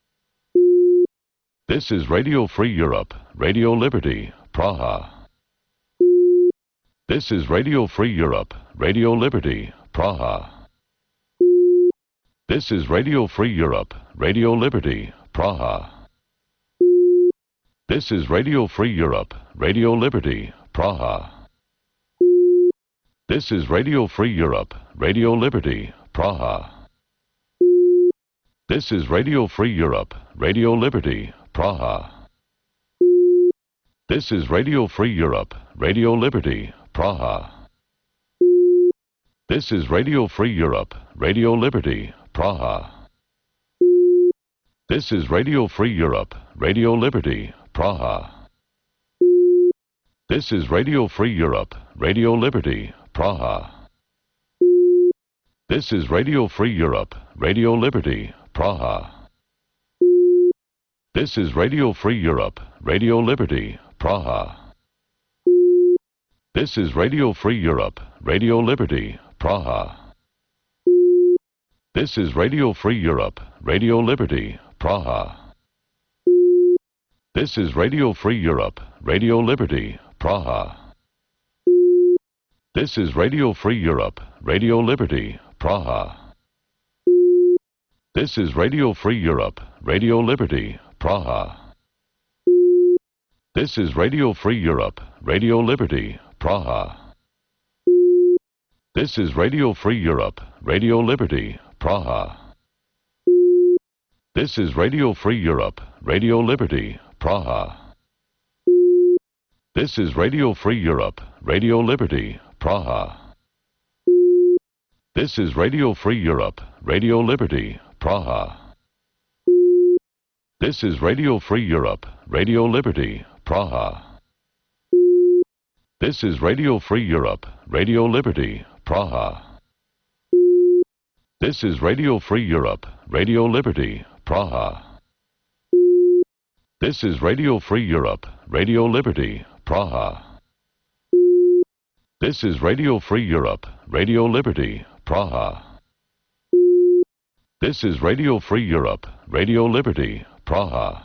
This is Radio Free Europe, Radio Liberty, Praha. This is Radio Free Europe, Radio Liberty, Praha. This is Radio Free Europe, Radio Liberty, Praha. This is Radio Free Europe, Radio Liberty, Praha. This is Radio Free Europe, Radio Liberty, Praha. This is Radio Free Europe, Radio Liberty, Praha. This is Radio Free Europe, Radio Liberty, Praha. This is Radio Free Europe, Radio Liberty, Praha. This is Radio Free Europe, Radio Liberty, Praha. This is Radio Free Europe, Radio Liberty, Praha. This is Radio Free Europe, Radio Liberty, Praha. This is Radio Free Europe, Radio Liberty, Praha. This is Radio Free Europe, Radio Liberty, Praha. This is Radio Free Europe, Radio Liberty, Praha. This is Radio Free Europe, Radio Liberty, Praha. This is Radio Free Europe, Radio Liberty, Praha. This is Radio Free Europe, Radio Liberty, Praha. This is Radio Free Europe, Radio Liberty, Praha. This is Radio Free Europe, Radio Liberty, Praha. This is Radio Free Europe, Radio Liberty, Praha. This is Radio Free Europe, Radio Liberty, Praha. This is Radio Free Europe, Radio Liberty, Praha. This is Radio Free Europe, Radio Liberty, Praha. This is Radio Free Europe, Radio Liberty, Praha. This is Radio Free Europe, Radio Liberty, Praha. This is Radio Free Europe, Radio Liberty, Praha. This is Radio Free Europe, Radio Liberty, Praha. This is Radio Free Europe, Radio Liberty, Praha.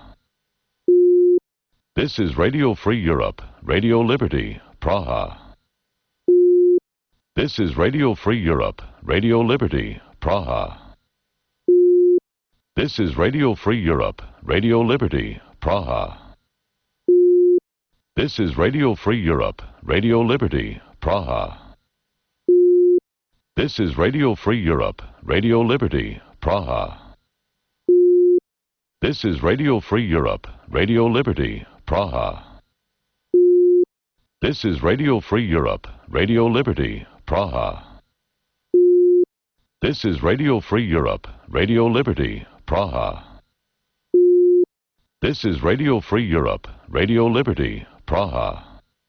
This is Radio Free Europe, Radio Liberty, Praha. This is Radio Free Europe, Radio Liberty, Praha. This is Radio Free Europe, Radio Liberty, Praha. This is Radio Free Europe, Radio Liberty, Praha. This is Radio Free Europe, Radio Liberty, Praha. This is Radio Free Europe, Radio Liberty, Praha. This is Radio Free Europe, Radio Liberty, Praha. This is Radio Free Europe, Radio Liberty, Praha. This is Radio Free Europe, Radio Liberty, Praha.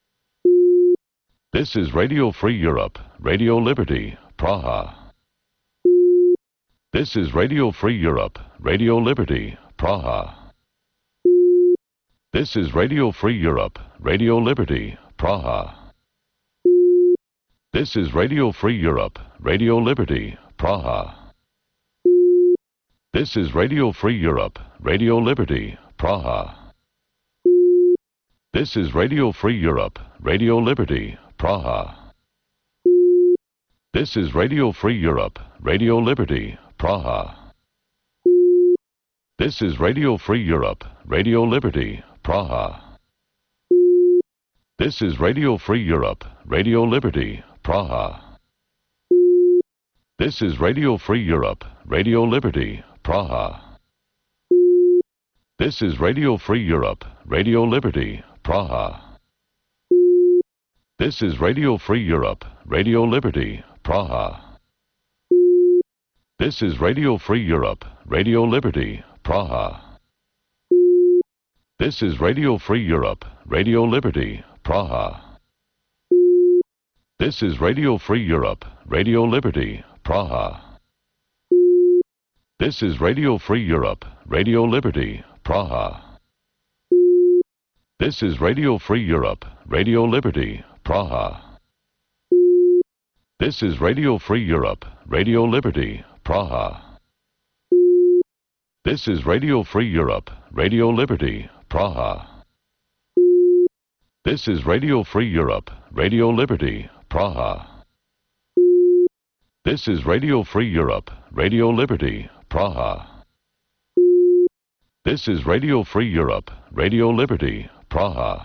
This is Radio Free Europe, Radio Liberty, Praha. This is Radio Free Europe, Radio Liberty, Praha. This is Radio Free Europe, Radio Liberty, Praha. This is Radio Free Europe, Radio Liberty, Praha. This is Radio Free Europe, Radio Liberty, Praha. This is Radio Free Europe, Radio Liberty, Praha. This is Radio Free Europe, Radio Liberty, Praha. This is Radio Free Europe, Radio Liberty, Praha. This is Radio Free Europe, Radio Liberty, Praha. This is Radio Free Europe, Radio Liberty, Praha. This is Radio Free Europe, Radio Liberty, Praha. This is Radio Free Europe, Radio Liberty, Praha. This is Radio Free Europe, Radio Liberty, Praha. This is Radio Free Europe, Radio Liberty, Praha. This is Radio Free Europe, Radio Liberty, Praha. This is Radio Free Europe, Radio Liberty, Praha. This is Radio Free Europe, Radio Liberty, Praha. This is Radio Free Europe, Radio Liberty, Praha. This is Radio Free Europe, Radio Liberty, Praha. This is Radio Free Europe, Radio Liberty, Praha. This is Radio Free Europe, Radio Liberty, Praha. This is Radio Free Europe, Radio Liberty, Praha.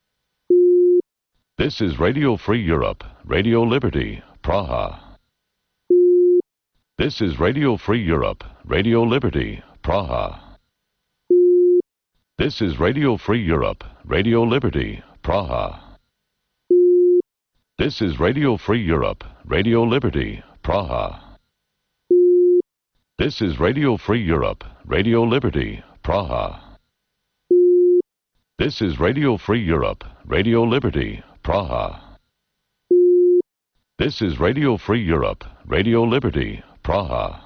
This is Radio Free Europe, Radio Liberty, Praha. This is Radio Free Europe, Radio Liberty, Praha. This is Radio Free Europe, Radio Liberty, Praha. This is Radio Free Europe, Radio Liberty, Praha. This is Radio Free Europe, Radio Liberty, Praha. This is Radio Free Europe, Radio Liberty, Praha. This is Radio Free Europe, Radio Liberty, Praha.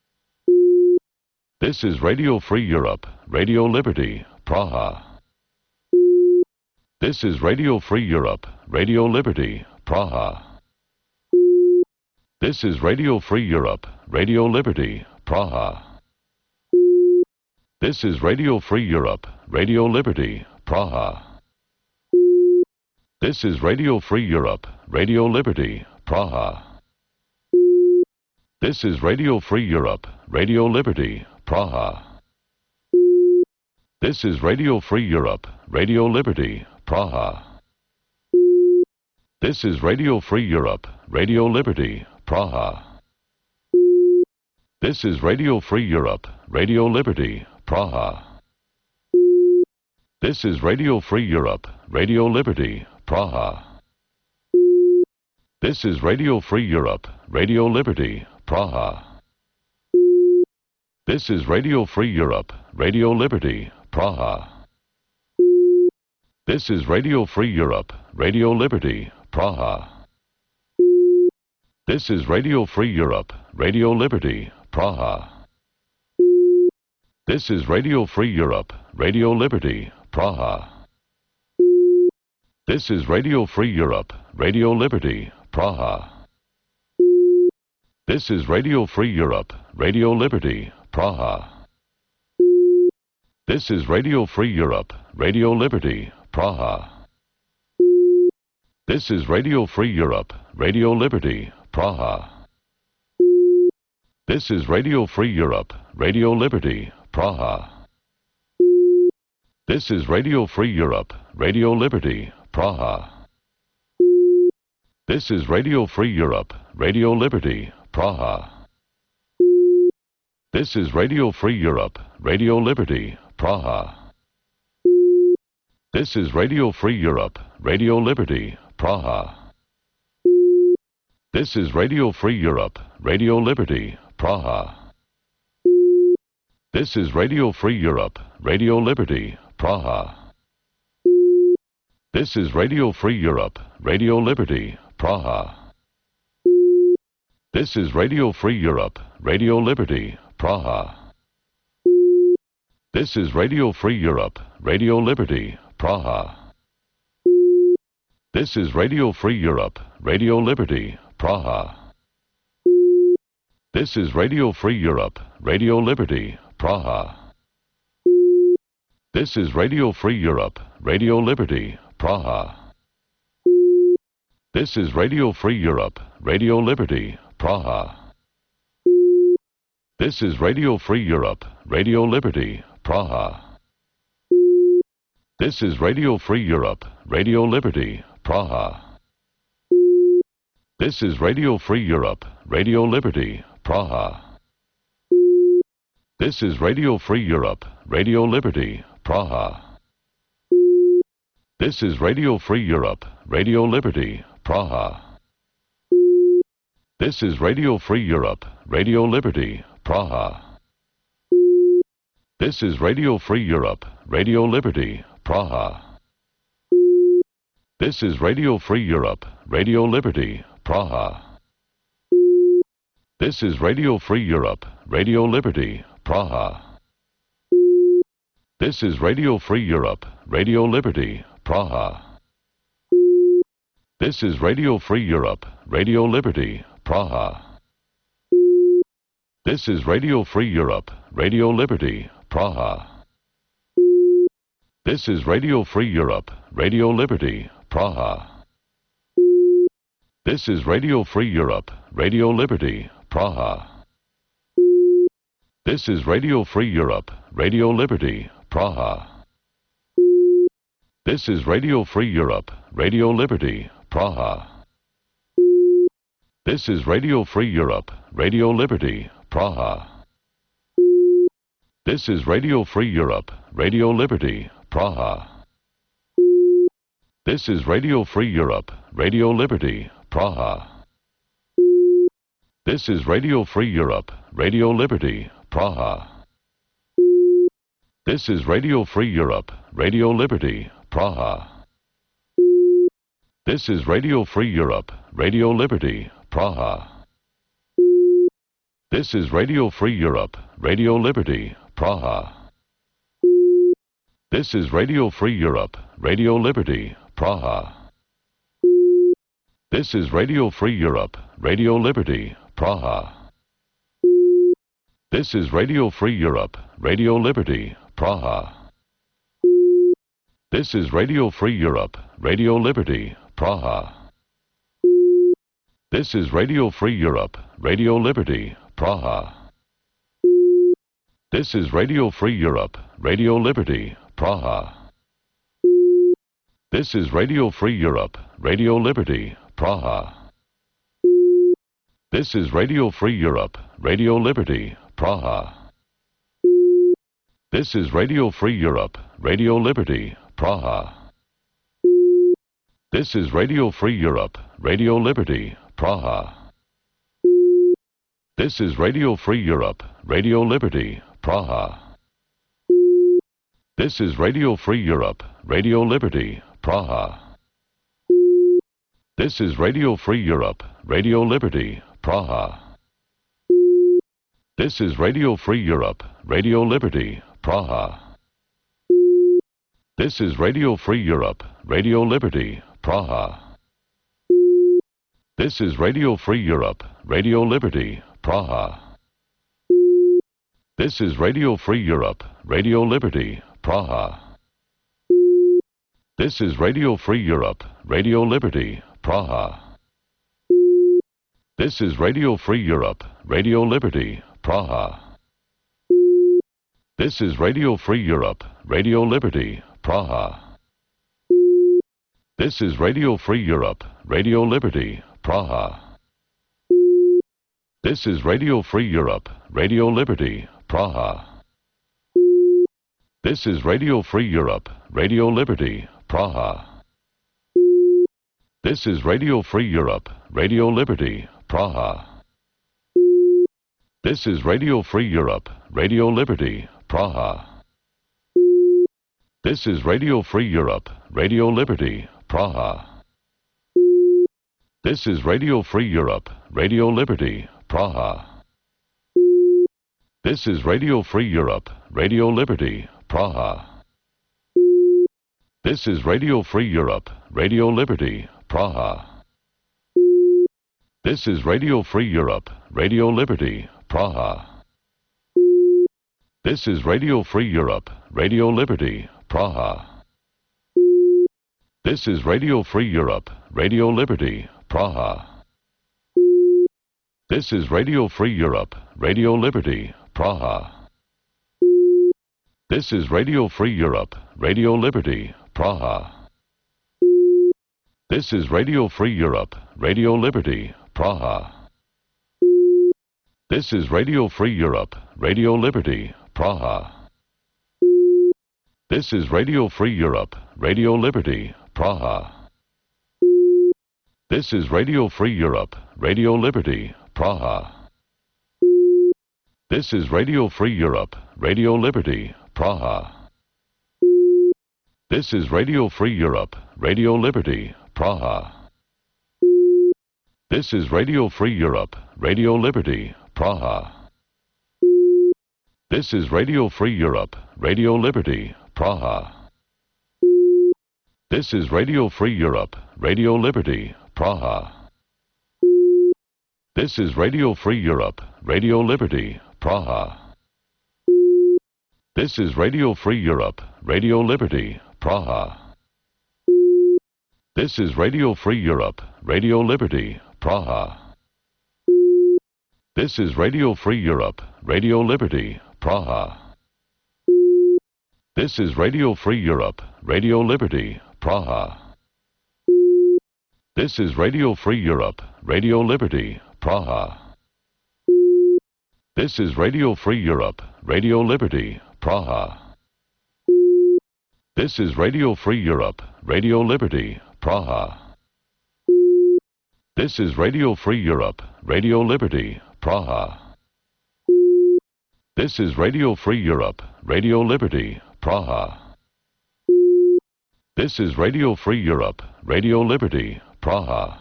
This is Radio Free Europe, Radio Liberty, Praha. This is Radio Free Europe, Radio Liberty, Praha. This is Radio Free Europe, Radio Liberty, Praha. This is Radio Free Europe, Radio Liberty, Praha. This is Radio Free Europe, Radio Liberty, Praha. This is Radio Free Europe, Radio Liberty, Praha. This is Radio Free Europe, Radio Liberty, Praha. This is Radio Free Europe, Radio Liberty, Praha. This is Radio Free Europe, Radio Liberty, Praha. This is Radio Free Europe, Radio Liberty, Praha. This is Radio Free Europe, Radio Liberty, Praha. This is Radio Free Europe, Radio Liberty, Praha. This is Radio Free Europe, Radio Liberty, Praha. This is Radio Free Europe, Radio Liberty, Praha. This is Radio Free Europe, Radio Liberty, Praha. This is Radio Free Europe, Radio Liberty, Praha. This is Radio Free Europe, Radio Liberty, Praha. This is Radio Free Europe, Radio Liberty, Praha. This is Radio Free Europe, Radio Liberty, Praha. This is Radio Free Europe, Radio Liberty, Praha. This is Radio Free Europe, Radio Liberty, Praha. This is Radio Free Europe, Radio Liberty, Praha. This is Radio Free Europe, Radio Liberty, Praha. This is Radio Free Europe, Radio Liberty, Praha. This is Radio Free Europe, Radio Liberty, Praha. This is Radio Free Europe, Radio Liberty, Praha. This is Radio Free Europe, Radio Liberty, Praha. This is Radio Free Europe, Radio Liberty, Praha. This is Radio Free Europe, Radio Liberty, Praha. This is Radio Free Europe, Radio Liberty, Praha. This is Radio Free Europe, Radio Liberty, Praha. This is Radio Free Europe, Radio Liberty, Praha. This is Radio Free Europe, Radio Liberty, Praha. This is Radio Free Europe, Radio Liberty, Praha. This is Radio Free Europe, Radio Liberty, Praha. This is Radio Free Europe, Radio Liberty, Praha. This is Radio Free Europe, Radio Liberty, Praha. This is Radio Free Europe, Radio Liberty, Praha. This is Radio Free Europe, Radio Liberty, Praha. This is Radio Free Europe, Radio Liberty, Praha. This is Radio Free Europe, Radio Liberty, Praha. This is Radio Free Europe, Radio Liberty, Praha. This is Radio Free Europe, Radio Liberty, Praha. This is Radio Free Europe, Radio Liberty, Praha. This is Radio Free Europe, Radio Liberty, Praha. This is Radio Free Europe, Radio Liberty, Praha. This is Radio Free Europe, Radio Liberty, Praha. This is Radio Free Europe, Radio Liberty, Praha. This is Radio Free Europe, Radio Liberty, Praha. This is Radio Free Europe, Radio Liberty, Praha. This is Radio Free Europe, Radio Liberty, Praha. This is Radio Free Europe, Radio Liberty, Praha. This is Radio Free Europe, Radio Liberty, Praha. This is Radio Free Europe, Radio Liberty, Praha. This is Radio Free Europe, Radio Liberty, Praha. This is Radio Free Europe, Radio Liberty, Praha. This is Radio Free Europe, Radio Liberty, Praha. This is Radio Free Europe, Radio Liberty, Praha. This is Radio Free Europe, Radio Liberty, Praha. This is Radio Free Europe, Radio Liberty, Praha. This is Radio Free Europe, Radio Liberty, Praha. This is Radio Free Europe, Radio Liberty, Praha. This is Radio Free Europe, Radio Liberty, Praha. This is Radio Free Europe, Radio Liberty, Praha. This is Radio Free Europe, Radio Liberty, Praha. This is Radio Free Europe, Radio Liberty, Praha. This is Radio Free Europe, Radio Liberty, Praha. This is Radio Free Europe, Radio Liberty, Praha. This is Radio Free Europe, Radio Liberty, Praha. This is Radio Free Europe, Radio Liberty, Praha. This is Radio Free Europe, Radio Liberty, Praha. This is Radio Free Europe, Radio Liberty, Praha. This is Radio Free Europe, Radio Liberty, Praha. This is Radio Free Europe, Radio Liberty, Praha. This is Radio Free Europe, Radio Liberty, Praha. This is Radio Free Europe, Radio Liberty, Praha. This is Radio Free Europe, Radio Liberty, Praha. This is Radio Free Europe, Radio Liberty, Praha. This is Radio Free Europe, Radio Liberty, Praha. This is Radio Free Europe, Radio Liberty, Praha. This is Radio Free Europe, Radio Liberty, Praha. This is Radio Free Europe, Radio Liberty, Praha. This is Radio Free Europe, Radio Liberty, Praha. This is Radio Free Europe, Radio Liberty, Praha. This is Radio Free Europe, Radio Liberty, Praha. This is Radio Free Europe, Radio Liberty, Praha. This is Radio Free Europe, Radio Liberty, Praha. This is Radio Free Europe, Radio Liberty, Praha. This is Radio Free Europe, Radio Liberty, Praha. This is Radio Free Europe, Radio Liberty, Praha. This is Radio Free Europe, Radio Liberty, Praha. This is Radio Free Europe, Radio Liberty, Praha. This is Radio Free Europe, Radio Liberty, Praha. This is Radio Free Europe, Radio Liberty, Praha. This is Radio Free Europe, Radio Liberty, Praha. This is Radio Free Europe, Radio Liberty, Praha. This is Radio Free Europe, Radio Liberty, Praha. This is Radio Free Europe, Radio Liberty, Praha. This is Radio Free Europe, Radio Liberty, Praha. This is Radio Free Europe, Radio Liberty, Praha. This is Radio Free Europe, Radio Liberty, Praha. This is Radio Free Europe, Radio Liberty, Praha. This is Radio Free Europe, Radio Liberty, Praha. This is Radio Free Europe, Radio Liberty, Praha. This is Radio Free Europe, Radio Liberty, Praha. This is Radio Free Europe, Radio Liberty, Praha. This is Radio Free Europe, Radio Liberty, Praha. This is Radio Free Europe, Radio Liberty, Praha. This is Radio Free Europe, Radio Liberty, Praha. This is Radio Free Europe, Radio Liberty, Praha.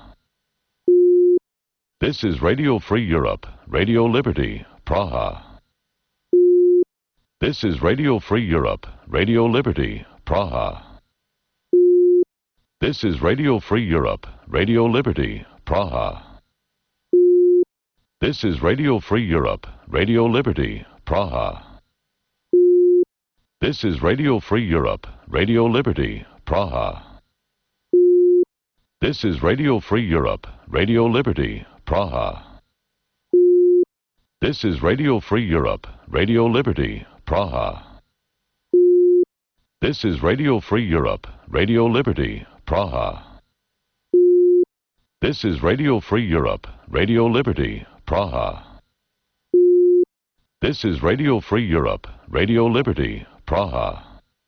This is Radio Free Europe, Radio Liberty, Praha. This is Radio Free Europe, Radio Liberty, Praha. This is Radio Free Europe, Radio Liberty, Praha. This is Radio Free Europe, Radio Liberty, Praha. This is Radio Free Europe, Radio Liberty, Praha. This is Radio Free Europe, Radio Liberty, Praha. This is Radio Free Europe, Radio Liberty, Praha. This is Radio Free Europe, Radio Liberty, Praha. This is Radio Free Europe, Radio Liberty, Praha. This is Radio Free Europe, Radio Liberty, Praha.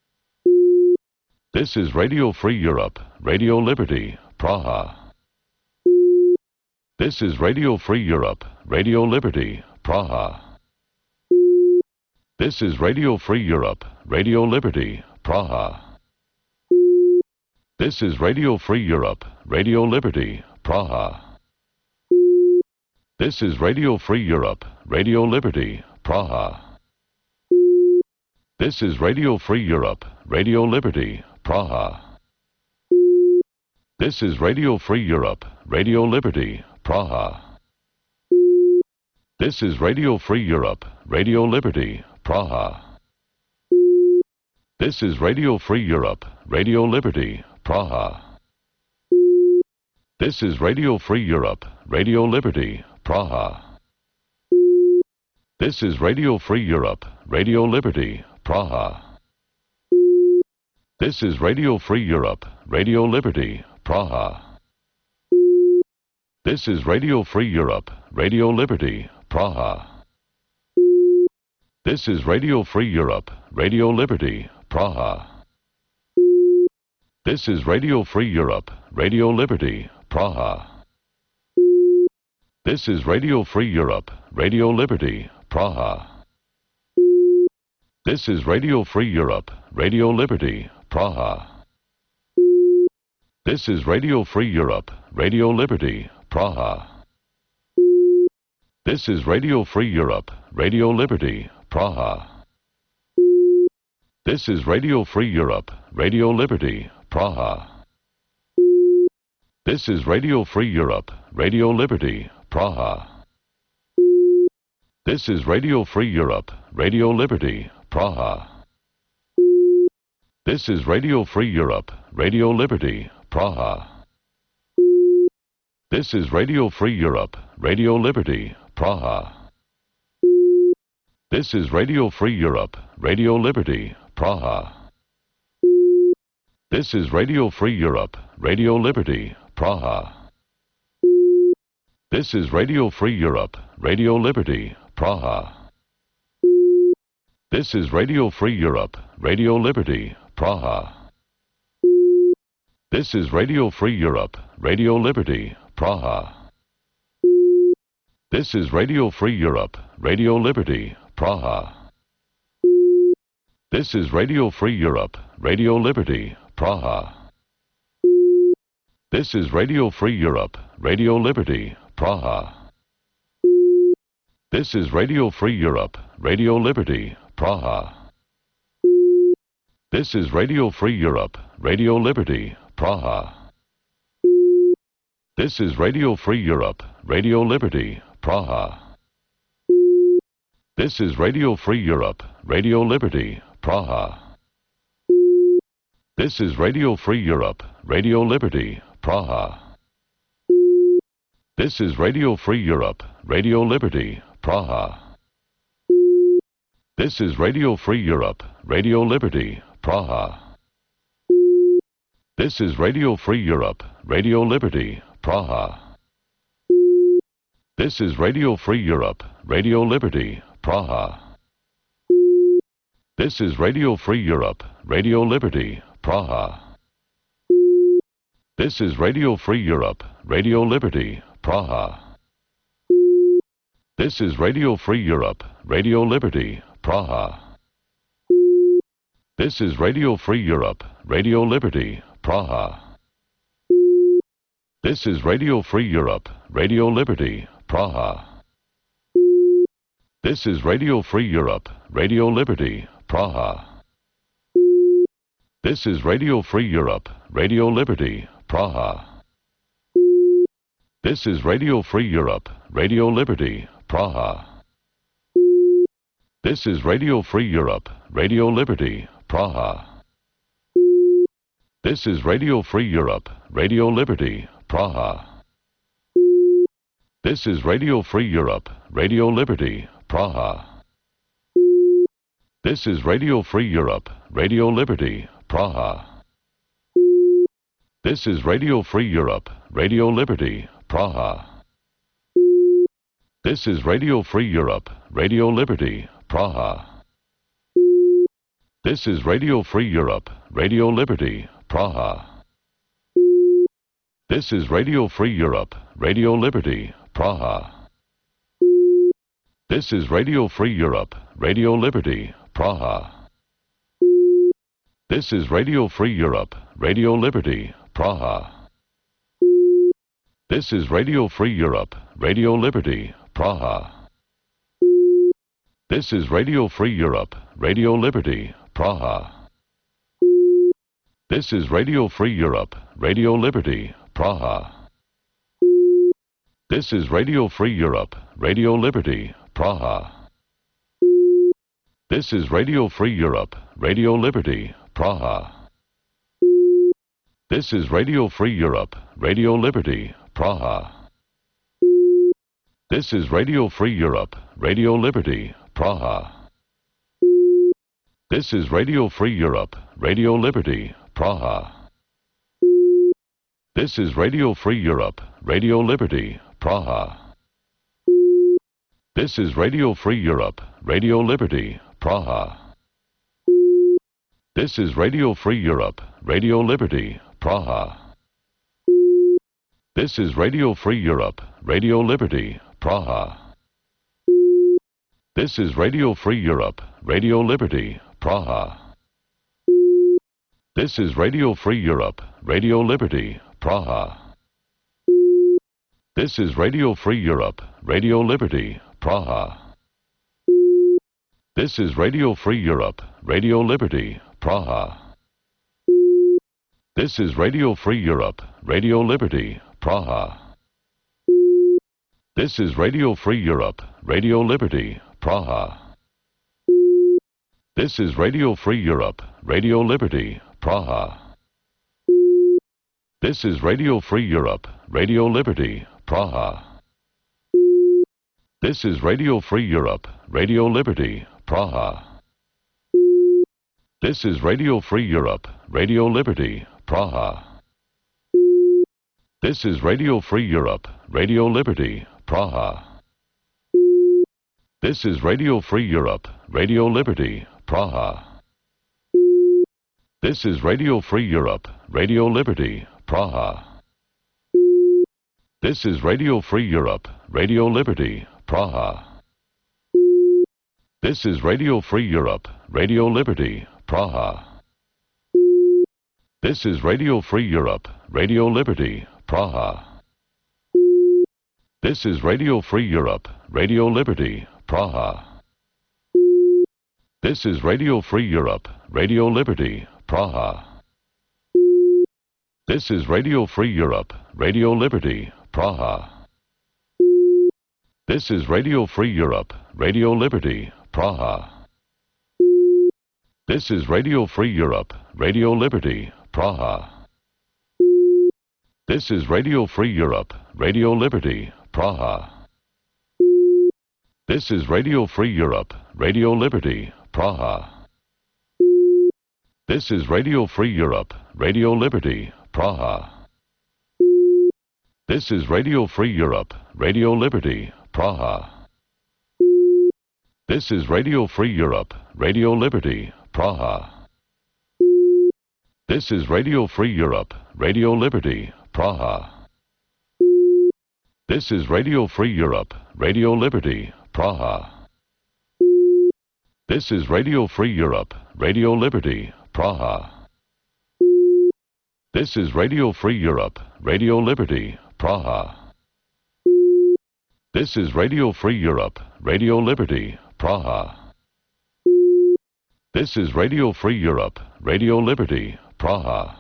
This is Radio Free Europe, Radio Liberty, Praha. This is Radio Free Europe, Radio Liberty, Praha. This is Radio Free Europe, Radio Liberty, Praha. This is Radio Free Europe, Radio Liberty, Praha. This is Radio Free Europe, Radio Liberty, Praha. This is Radio Free Europe, Radio Liberty, Praha. This is Radio Free Europe, Radio Liberty, Praha. This is Radio Free Europe, Radio Liberty, Praha. This is Radio Free Europe, Radio Liberty, Praha. This is Radio Free Europe, Radio Liberty, Praha. This is Radio Free Europe, Radio Liberty, Praha. This is Radio Free Europe, Radio Liberty, Praha. This is Radio Free Europe, Radio Liberty, Praha. This is Radio Free Europe, Radio Liberty, Praha. This is Radio Free Europe, Radio Liberty, Praha. This is Radio Free Europe, Radio Liberty, Praha. This is Radio Free Europe, Radio Liberty, Praha. This is Radio Free Europe, Radio Liberty, Praha. This is Radio Free Europe, Radio Liberty, Praha. This is Radio Free Europe, Radio Liberty, Praha. This is Radio Free Europe, Radio Liberty, Praha. This is Radio Free Europe, Radio Liberty, Praha. This is Radio Free Europe, Radio Liberty, Praha. This is Radio Free Europe, Radio Liberty, Praha. This is Radio Free Europe, Radio Liberty, Praha. This is Radio Free Europe, Radio Liberty, Praha. This is Radio Free Europe, Radio Liberty, Praha. This is Radio Free Europe, Radio Liberty, Praha. This is Radio Free Europe, Radio Liberty, Praha. This is Radio Free Europe, Radio Liberty, Praha. This is Radio Free Europe, Radio Liberty, Praha. This is Radio Free Europe, Radio Liberty, Praha. This is Radio Free Europe, Radio Liberty, Praha. This is Radio Free Europe, Radio Liberty, Praha. This is Radio Free Europe, Radio Liberty, Praha. This is Radio Free Europe, Radio Liberty, Praha. This is Radio Free Europe, Radio Liberty, Praha. This is Radio Free Europe, Radio Liberty, Praha. This is Radio Free Europe, Radio Liberty, Praha. This is Radio Free Europe, Radio Liberty, Praha. This is Radio Free Europe, Radio Liberty, Praha. This is Radio Free Europe, Radio Liberty, Praha. This is Radio Free Europe, Radio Liberty, Praha. This is Radio Free Europe, Radio Liberty, Praha. This is Radio Free Europe, Radio Liberty, Praha. This is Radio Free Europe, Radio Liberty, Praha. This is Radio Free Europe, Radio Liberty, Praha. This is Radio Free Europe, Radio Liberty, Praha. This is Radio Free Europe, Radio Liberty, Praha. This is Radio Free Europe, Radio Liberty, Praha. This is Radio Free Europe, Radio Liberty, Praha. This is Radio Free Europe, Radio Liberty, Praha. This is Radio Free Europe, Radio Liberty, Praha. This is Radio Free Europe, Radio Liberty, Praha. This is Radio Free Europe, Radio Liberty, Praha. This is Radio Free Europe, Radio Liberty, Praha. This is Radio Free Europe, Radio Liberty, Praha. This is Radio Free Europe, Radio Liberty, Praha. This is Radio Free Europe, Radio Liberty, Praha. This is Radio Free Europe, Radio Liberty, Praha. This is Radio Free Europe, Radio Liberty, Praha. This is Radio Free Europe, Radio Liberty, Praha. This is Radio Free Europe, Radio Liberty, Praha. This is Radio Free Europe, Radio Liberty, Praha. This is Radio Free Europe, Radio Liberty, Praha. This is Radio Free Europe, Radio Liberty, Praha. This is Radio Free Europe, Radio Liberty, Praha. This is Radio Free Europe, Radio Liberty, Praha. This is Radio Free Europe, Radio Liberty, Praha. This is Radio Free Europe, Radio Liberty, Praha. This is Radio Free Europe, Radio Liberty, Praha. This is Radio Free Europe, Radio Liberty, Praha. This is Radio Free Europe, Radio Liberty, Praha. This is Radio Free Europe, Radio Liberty, Praha. This is Radio Free Europe, Radio Liberty, Praha. This is Radio Free Europe, Radio Liberty, Praha. This is Radio Free Europe, Radio Liberty, Praha. This is Radio Free Europe, Radio Liberty, Praha. This is Radio Free Europe, Radio Liberty, Praha. This is Radio Free Europe, Radio Liberty, Praha. This is Radio Free Europe, Radio Liberty, Praha. This is Radio Free Europe, Radio Liberty, Praha. This is Radio Free Europe, Radio Liberty, Praha. This is Radio Free Europe, Radio Liberty, Praha. This is Radio Free Europe, Radio Liberty, Praha. This is Radio Free Europe, Radio Liberty, Praha. This is Radio Free Europe, Radio Liberty, Praha. This is Radio Free Europe, Radio Liberty, Praha. This is Radio Free Europe, Radio Liberty, Praha. This is Radio Free Europe, Radio Liberty, Praha. This is Radio Free Europe, Radio Liberty, Praha. This is Radio Free Europe, Radio Liberty, Praha. This is Radio Free Europe, Radio Liberty, Praha. This is Radio Free Europe, Radio Liberty, Praha. This is Radio Free Europe, Radio Liberty, Praha. This is Radio Free Europe, Radio Liberty, Praha. This is Radio Free Europe, Radio Liberty, Praha. This is Radio Free Europe, Radio Liberty, Praha. This is Radio Free Europe, Radio Liberty, Praha. This is Radio Free Europe, Radio Liberty, Praha. This is Radio Free Europe, Radio Liberty, Praha. This is Radio Free Europe, Radio Liberty, Praha. This is Radio Free Europe, Radio Liberty, Praha.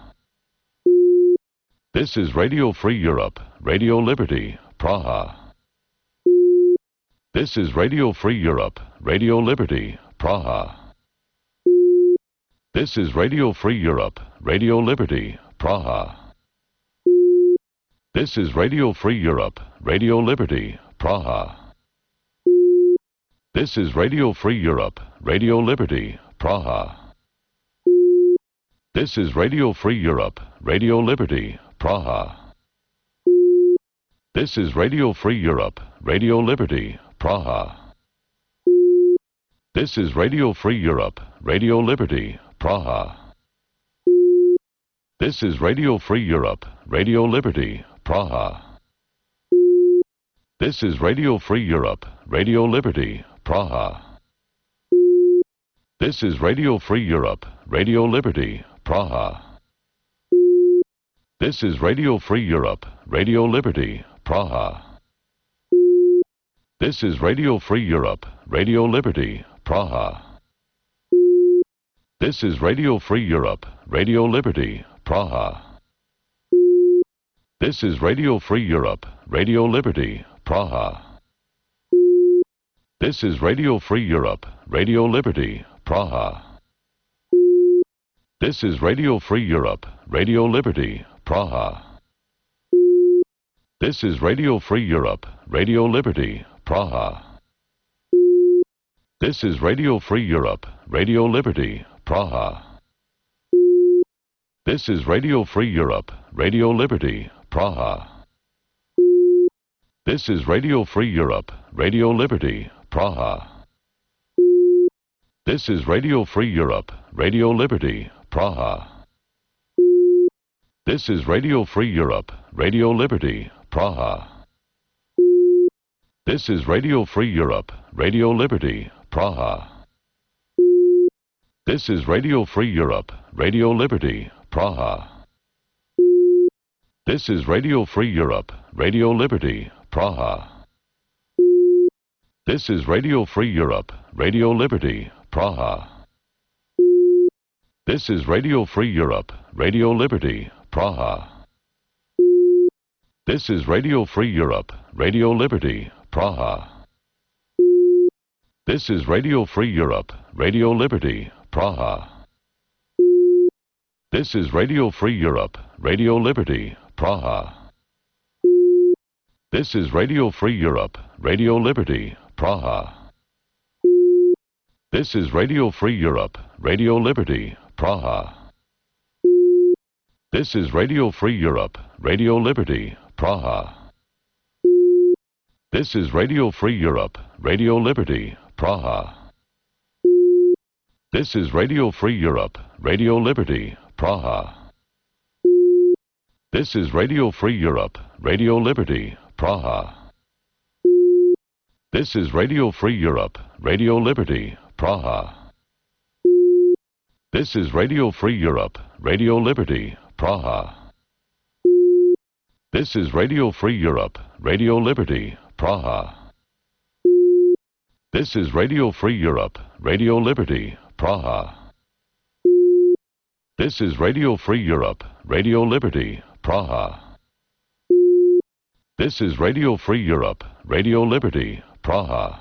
This is Radio Free Europe, Radio Liberty, Praha. This is Radio Free Europe, Radio Liberty, Praha. This is Radio Free Europe, Radio Liberty, Praha. This is Radio Free Europe, Radio Liberty, Praha. This is Radio Free Europe, Radio Liberty, Praha. This is Radio Free Europe, Radio Liberty, Praha. This is Radio Free Europe, Radio Liberty, Praha. This is Radio Free Europe, Radio Liberty, Praha. This is Radio Free Europe, Radio Liberty, Praha. This is Radio Free Europe, Radio Liberty, Praha. This is Radio Free Europe, Radio Liberty, Praha. This is Radio Free Europe, Radio Liberty, Praha. This is Radio Free Europe, Radio Liberty, Praha. This is Radio Free Europe, Radio Liberty, Praha. This is Radio Free Europe, Radio Liberty, Praha. This is Radio Free Europe, Radio Liberty, Praha. This is Radio Free Europe, Radio Liberty, Praha. This is Radio Free Europe, Radio Liberty, Praha. This is Radio Free Europe, Radio Liberty, Praha. This is Radio Free Europe, Radio Liberty, Praha. This is Radio Free Europe, Radio Liberty, Praha. This is Radio Free Europe, Radio Liberty, Praha. This is Radio Free Europe, Radio Liberty, Praha. This is Radio Free Europe, Radio Liberty, Praha. This is Radio Free Europe, Radio Liberty, Praha. This is Radio Free Europe, Radio Liberty, Praha. This is Radio Free Europe, Radio Liberty, Praha. This is Radio Free Europe, Radio Liberty, Praha. This is Radio Free Europe, Radio Liberty, Praha. This is Radio Free Europe, Radio Liberty, Praha. This is Radio Free Europe, Radio Liberty, Praha. This is Radio Free Europe, Radio Liberty, Praha. This is Radio Free Europe, Radio Liberty, Praha. This is Radio Free Europe, Radio Liberty, Praha. This is Radio Free Europe, Radio Liberty, Praha. This is Radio Free Europe, Radio Liberty, Praha. This is Radio Free Europe, Radio Liberty, Praha. This is Radio Free Europe, Radio Liberty, Praha. This is Radio Free Europe, Radio Liberty, Praha. This is Radio Free Europe, Radio Liberty, Praha. This is Radio Free Europe, Radio Liberty, Praha. This is Radio Free Europe, Radio Liberty, Praha. This is Radio Free Europe, Radio Liberty, Praha.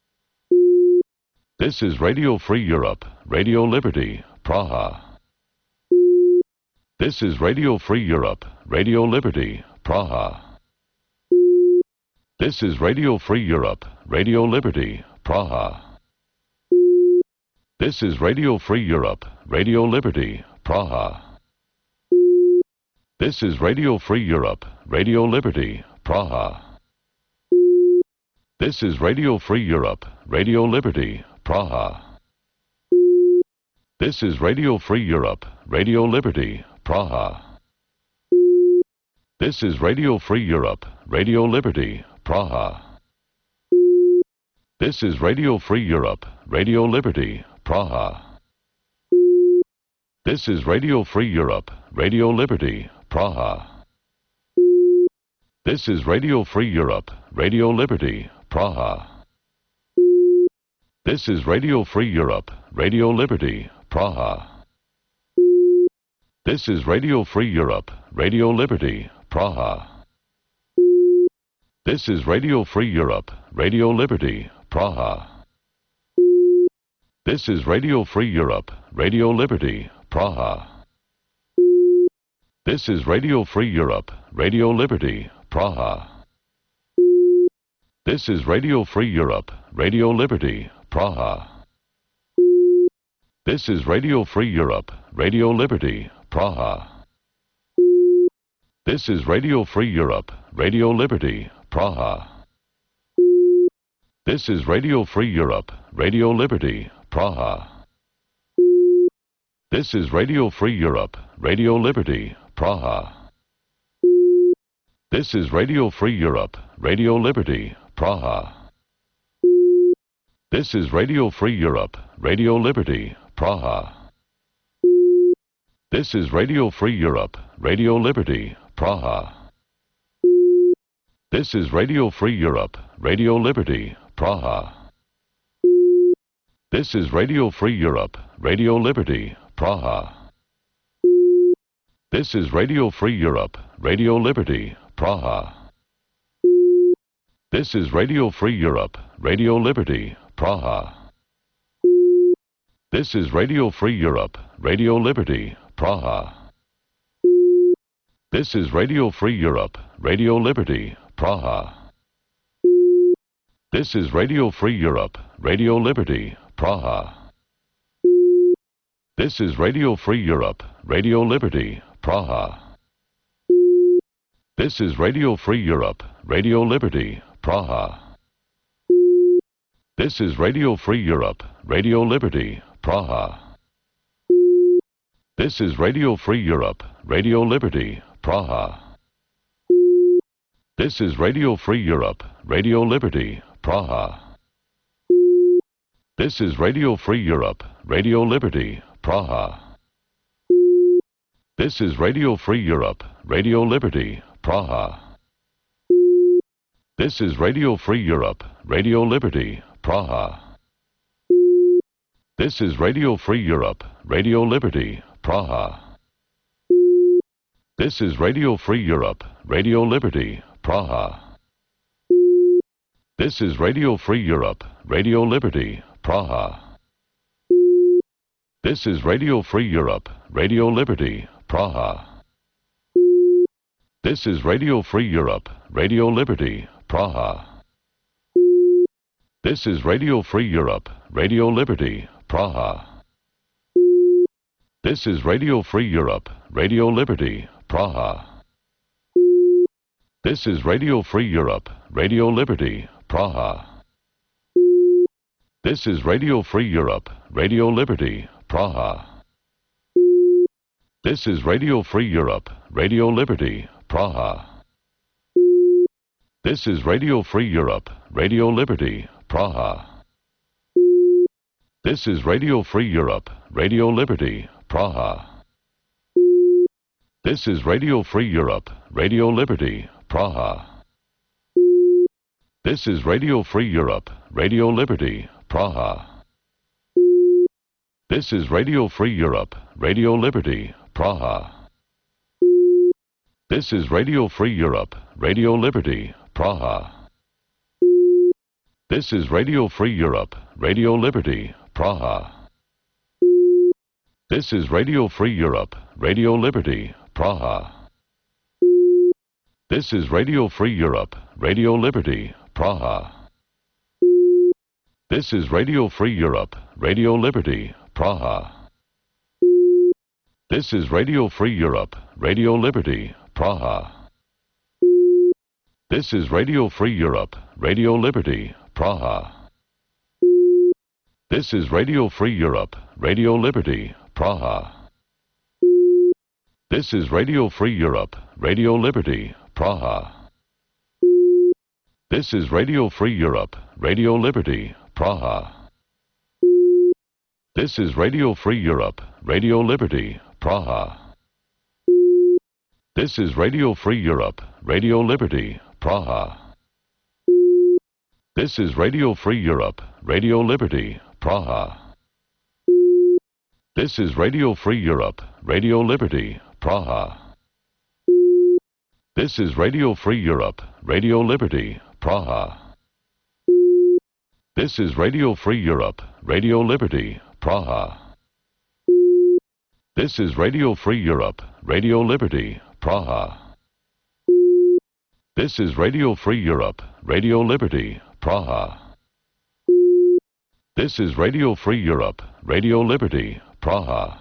This is Radio Free Europe, Radio Liberty, Praha. This is Radio Free Europe, Radio Liberty, Praha. This is Radio Free Europe, Radio Liberty, Praha. This is Radio Free Europe, Radio Liberty, Praha. This is Radio Free Europe, Radio Liberty, Praha. This is Radio Free Europe, Radio Liberty, Praha. This is Radio Free Europe, Radio Liberty, Praha. This is Radio Free Europe, Radio Liberty, Praha. This is Radio Free Europe, Radio Liberty, Praha. This is Radio Free Europe, Radio Liberty, Praha. This is Radio Free Europe, Radio Liberty, Praha. This is Radio Free Europe, Radio Liberty, Praha. This is Radio Free Europe, Radio Liberty, Praha. This is Radio Free Europe, Radio Liberty, Praha. This is Radio Free Europe, Radio Liberty, Praha. This is Radio Free Europe, Radio Liberty, Praha. This is Radio Free Europe, Radio Liberty, Praha. This is Radio Free Europe, Radio Liberty, Praha. This is Radio Free Europe, Radio Liberty, Praha. This is Radio Free Europe, Radio Liberty, Praha. This is Radio Free Europe, Radio Liberty, Praha. This is Radio Free Europe, Radio Liberty, Praha. This is Radio Free Europe, Radio Liberty, Praha. This is Radio Free Europe, Radio Liberty, Praha. This is Radio Free Europe, Radio Liberty, Praha. This is Radio Free Europe, Radio Liberty, Praha. This is Radio Free Europe, Radio Liberty, Praha. This is Radio Free Europe, Radio Liberty, Praha. This is Radio Free Europe, Radio Liberty, Praha. This is Radio Free Europe, Radio Liberty, Praha. This is Radio Free Europe, Radio Liberty, Praha. This is Radio Free Europe, Radio Liberty, Praha. This is Radio Free Europe, Radio Liberty, Praha. This is Radio Free Europe, Radio Liberty, Praha. This is Radio Free Europe, Radio Liberty, Praha. This is Radio Free Europe, Radio Liberty, Praha. This is Radio Free Europe, Radio Liberty, Praha. This is Radio Free Europe, Radio Liberty, Praha. This is Radio Free Europe, Radio Liberty, Praha. This is Radio Free Europe, Radio Liberty, Praha. This is Radio Free Europe, Radio Liberty, Praha. This is Radio Free Europe, Radio Liberty, Praha. This is Radio Free Europe, Radio Liberty, Praha. This is Radio Free Europe, Radio Liberty, Praha. This is Radio Free Europe, Radio Liberty, Praha. This is Radio Free Europe, Radio Liberty, Praha. This is Radio Free Europe, Radio Liberty, Praha. This is Radio Free Europe, Radio Liberty, Praha. This is Radio Free Europe, Radio Liberty, Praha. This is Radio Free Europe, Radio Liberty, Praha. This is Radio Free Europe, Radio Liberty, Praha. This is Radio Free Europe, Radio Liberty, Praha. This is Radio Free Europe, Radio Liberty, Praha. This is Radio Free Europe, Radio Liberty, Praha. This is Radio Free Europe, Radio Liberty, Praha. This is Radio Free Europe, Radio Liberty, Praha. This is Radio Free Europe, Radio Liberty, Praha. This is Radio Free Europe, Radio Liberty, Praha. This is Radio Free Europe, Radio Liberty, Praha. This is Radio Free Europe, Radio Liberty, Praha. This is Radio Free Europe, Radio Liberty, Praha. This is Radio Free Europe, Radio Liberty, Praha. This is Radio Free Europe, Radio Liberty, Praha. This is Radio Free Europe, Radio Liberty, Praha. This is Radio Free Europe, Radio Liberty, Praha. This is Radio Free Europe, Radio Liberty, Praha. This is Radio Free Europe, Radio Liberty, Praha. This is Radio Free Europe, Radio Liberty, Praha. This is Radio Free Europe, Radio Liberty, Praha. This is Radio Free Europe, Radio Liberty, Praha. This is Radio Free Europe, Radio Liberty, Praha. This is Radio Free Europe, Radio Liberty, Praha. This is Radio Free Europe, Radio Liberty, Praha.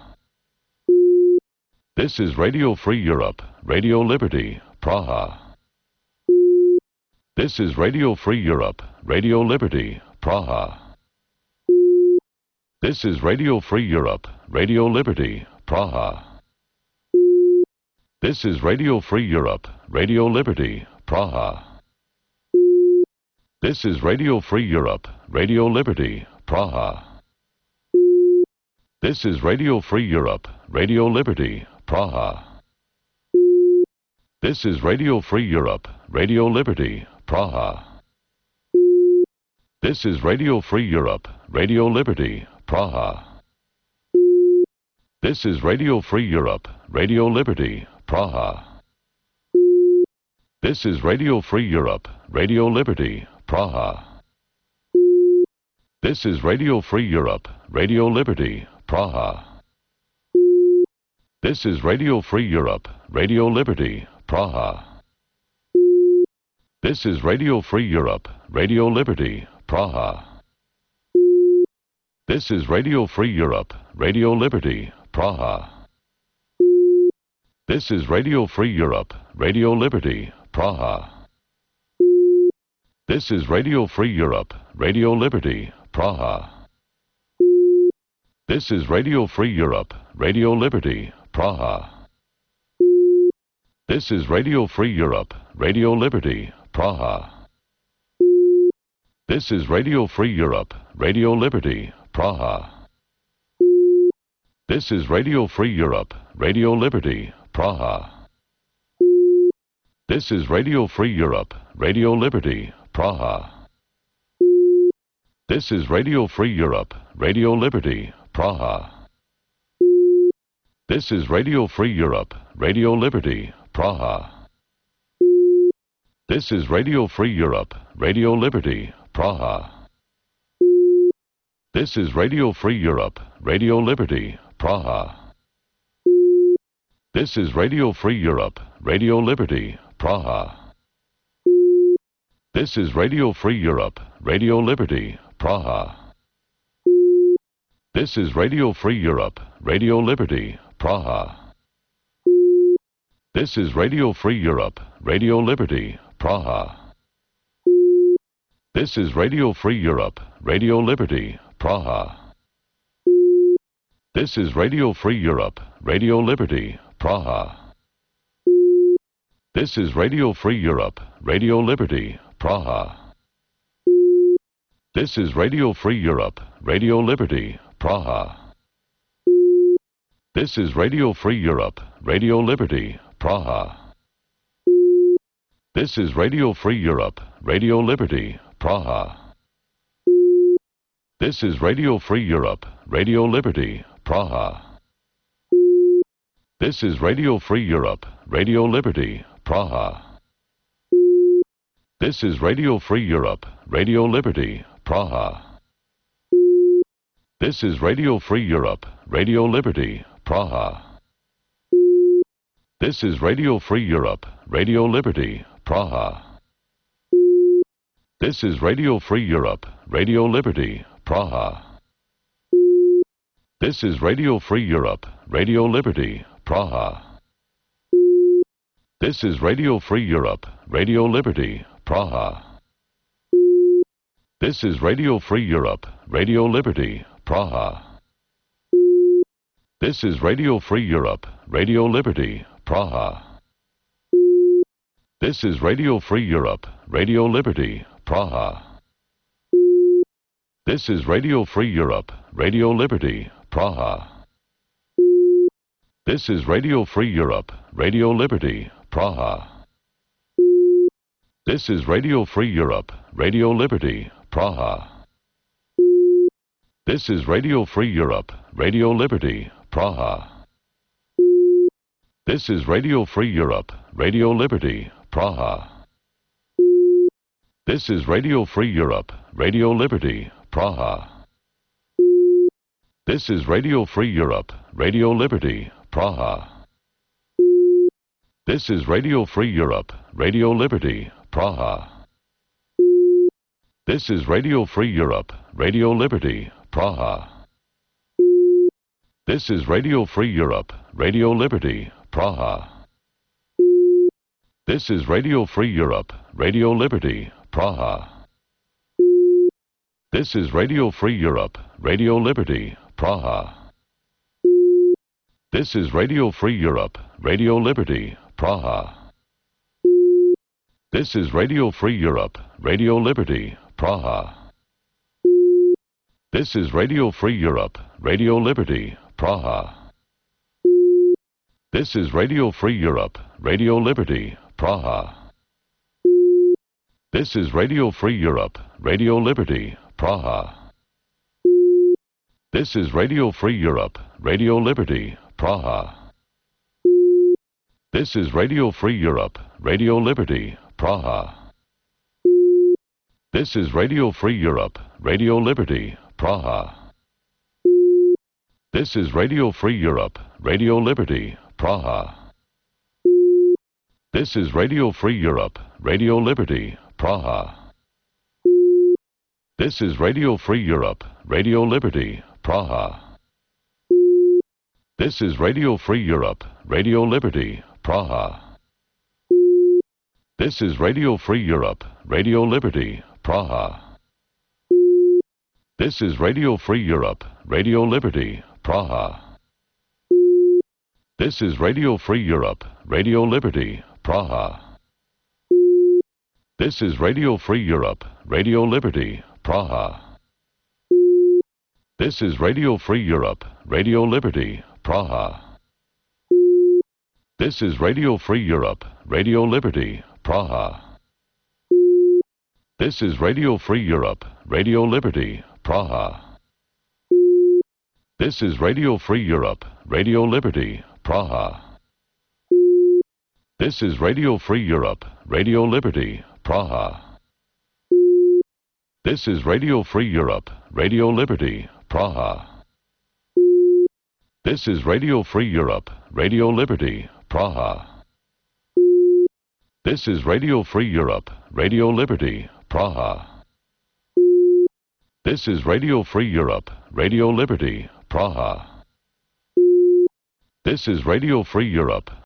This is Radio Free Europe, Radio Liberty, Praha. This is Radio Free Europe, Radio Liberty, Praha. This is Radio Free Europe, Radio Liberty, Praha. This is Radio Free Europe, Radio Liberty, Praha. This is Radio Free Europe, Radio Liberty, Praha. This is Radio Free Europe, Radio Liberty, Praha. This is Radio Free Europe, Radio Liberty, Praha. This is Radio Free Europe, Radio Liberty, Praha. This is Radio Free Europe, Radio Liberty, Praha. This is Radio Free Europe, Radio Liberty, Praha. This is Radio Free Europe, Radio Liberty, Praha. This is Radio Free Europe, Radio Liberty, Praha. This is Radio Free Europe, Radio Liberty, Praha. This is Radio Free Europe, Radio Liberty, Praha. This is Radio Free Europe, Radio Liberty, Praha. This is Radio Free Europe, Radio Liberty, Praha. This is Radio Free Europe, Radio Liberty, Praha. This is Radio Free Europe, Radio Liberty, Praha. This is Radio Free Europe, Radio Liberty, Praha. This is Radio Free Europe, Radio Liberty, Praha. This is Radio Free Europe, Radio Liberty, Praha. This is Radio Free Europe, Radio Liberty, Praha. This is Radio Free Europe, Radio Liberty, Praha. This is Radio Free Europe, Radio Liberty, Praha. This is Radio Free Europe, Radio Liberty, Praha. This is Radio Free Europe, Radio Liberty, Praha. This is Radio Free Europe, Radio Liberty, Praha. This is Radio Free Europe, Radio Liberty, Praha. This is Radio Free Europe, Radio Liberty, Praha. This is Radio Free Europe, Radio Liberty, Praha. This is Radio Free Europe, Radio Liberty, Praha. This is Radio Free Europe, Radio Liberty, Praha. This is Radio Free Europe, Radio Liberty, Praha. This is Radio Free Europe, Radio Liberty, Praha. This is Radio Free Europe, Radio Liberty, Praha. This is Radio Free Europe, Radio Liberty, Praha. This is Radio Free Europe, Radio Liberty, Praha. This is Radio Free Europe, Radio Liberty, Praha. This is Radio Free Europe, Radio Liberty, Praha. This is Radio Free Europe, Radio Liberty, Praha. This is Radio Free Europe, Radio Liberty, Praha. This is Radio Free Europe, Radio Liberty, Praha. This is Radio Free Europe, Radio Liberty, Praha. This is Radio Free Europe, Radio Liberty, Praha. This is Radio Free Europe, Radio Liberty, Praha. This is Radio Free Europe, Radio Liberty, Praha. This is Radio Free Europe, Radio Liberty, Praha. This is Radio Free Europe, Radio Liberty, Praha. This is Radio Free Europe, Radio Liberty, Praha. This is Radio Free Europe, Radio Liberty, Praha. This is Radio Free Europe, Radio Liberty, Praha. This is Radio Free Europe, Radio Liberty, Praha. This is Radio Free Europe, Radio Liberty, Praha. This is Radio Free Europe, Radio Liberty, Praha. This is Radio Free Europe, Radio Liberty, Praha. This is Radio Free Europe, Radio Liberty, Praha. This is Radio Free Europe, Radio Liberty, Praha. This is Radio Free Europe, Radio Liberty, Praha. This is Radio Free Europe, Radio Liberty, Praha. This is Radio Free Europe, Radio Liberty, Praha. This is Radio Free Europe, Radio Liberty, Praha. This is Radio Free Europe, Radio Liberty, Praha. This is Radio Free Europe, Radio Liberty, Praha. This is Radio Free Europe, Radio Liberty, Praha. This is Radio Free Europe, Radio Liberty, Praha. This is Radio Free Europe, Radio Liberty, Praha. This is Radio Free Europe, Radio Liberty, Praha. This is Radio Free Europe, Radio Liberty, Praha. This is Radio Free Europe, Radio Liberty, Praha. This is Radio Free Europe, Radio Liberty, Praha. This is Radio Free Europe, Radio Liberty, Praha. This is Radio Free Europe, Radio Liberty, Praha. This is Radio Free Europe, Radio Liberty, Praha. This is Radio Free Europe, Radio Liberty, Praha. This is Radio Free Europe, Radio Liberty, Praha. This is Radio Free Europe, Radio Liberty, Praha. This is Radio Free Europe, Radio Liberty, Praha. This is Radio Free Europe, Radio Liberty, Praha. This is Radio Free Europe, Radio Liberty, Praha. This is Radio Free Europe, Radio Liberty, Praha. This is Radio Free Europe, Radio Liberty, Praha. This is Radio Free Europe, Radio Liberty, Praha. This is Radio Free Europe, Radio Liberty, Praha. This is Radio Free Europe,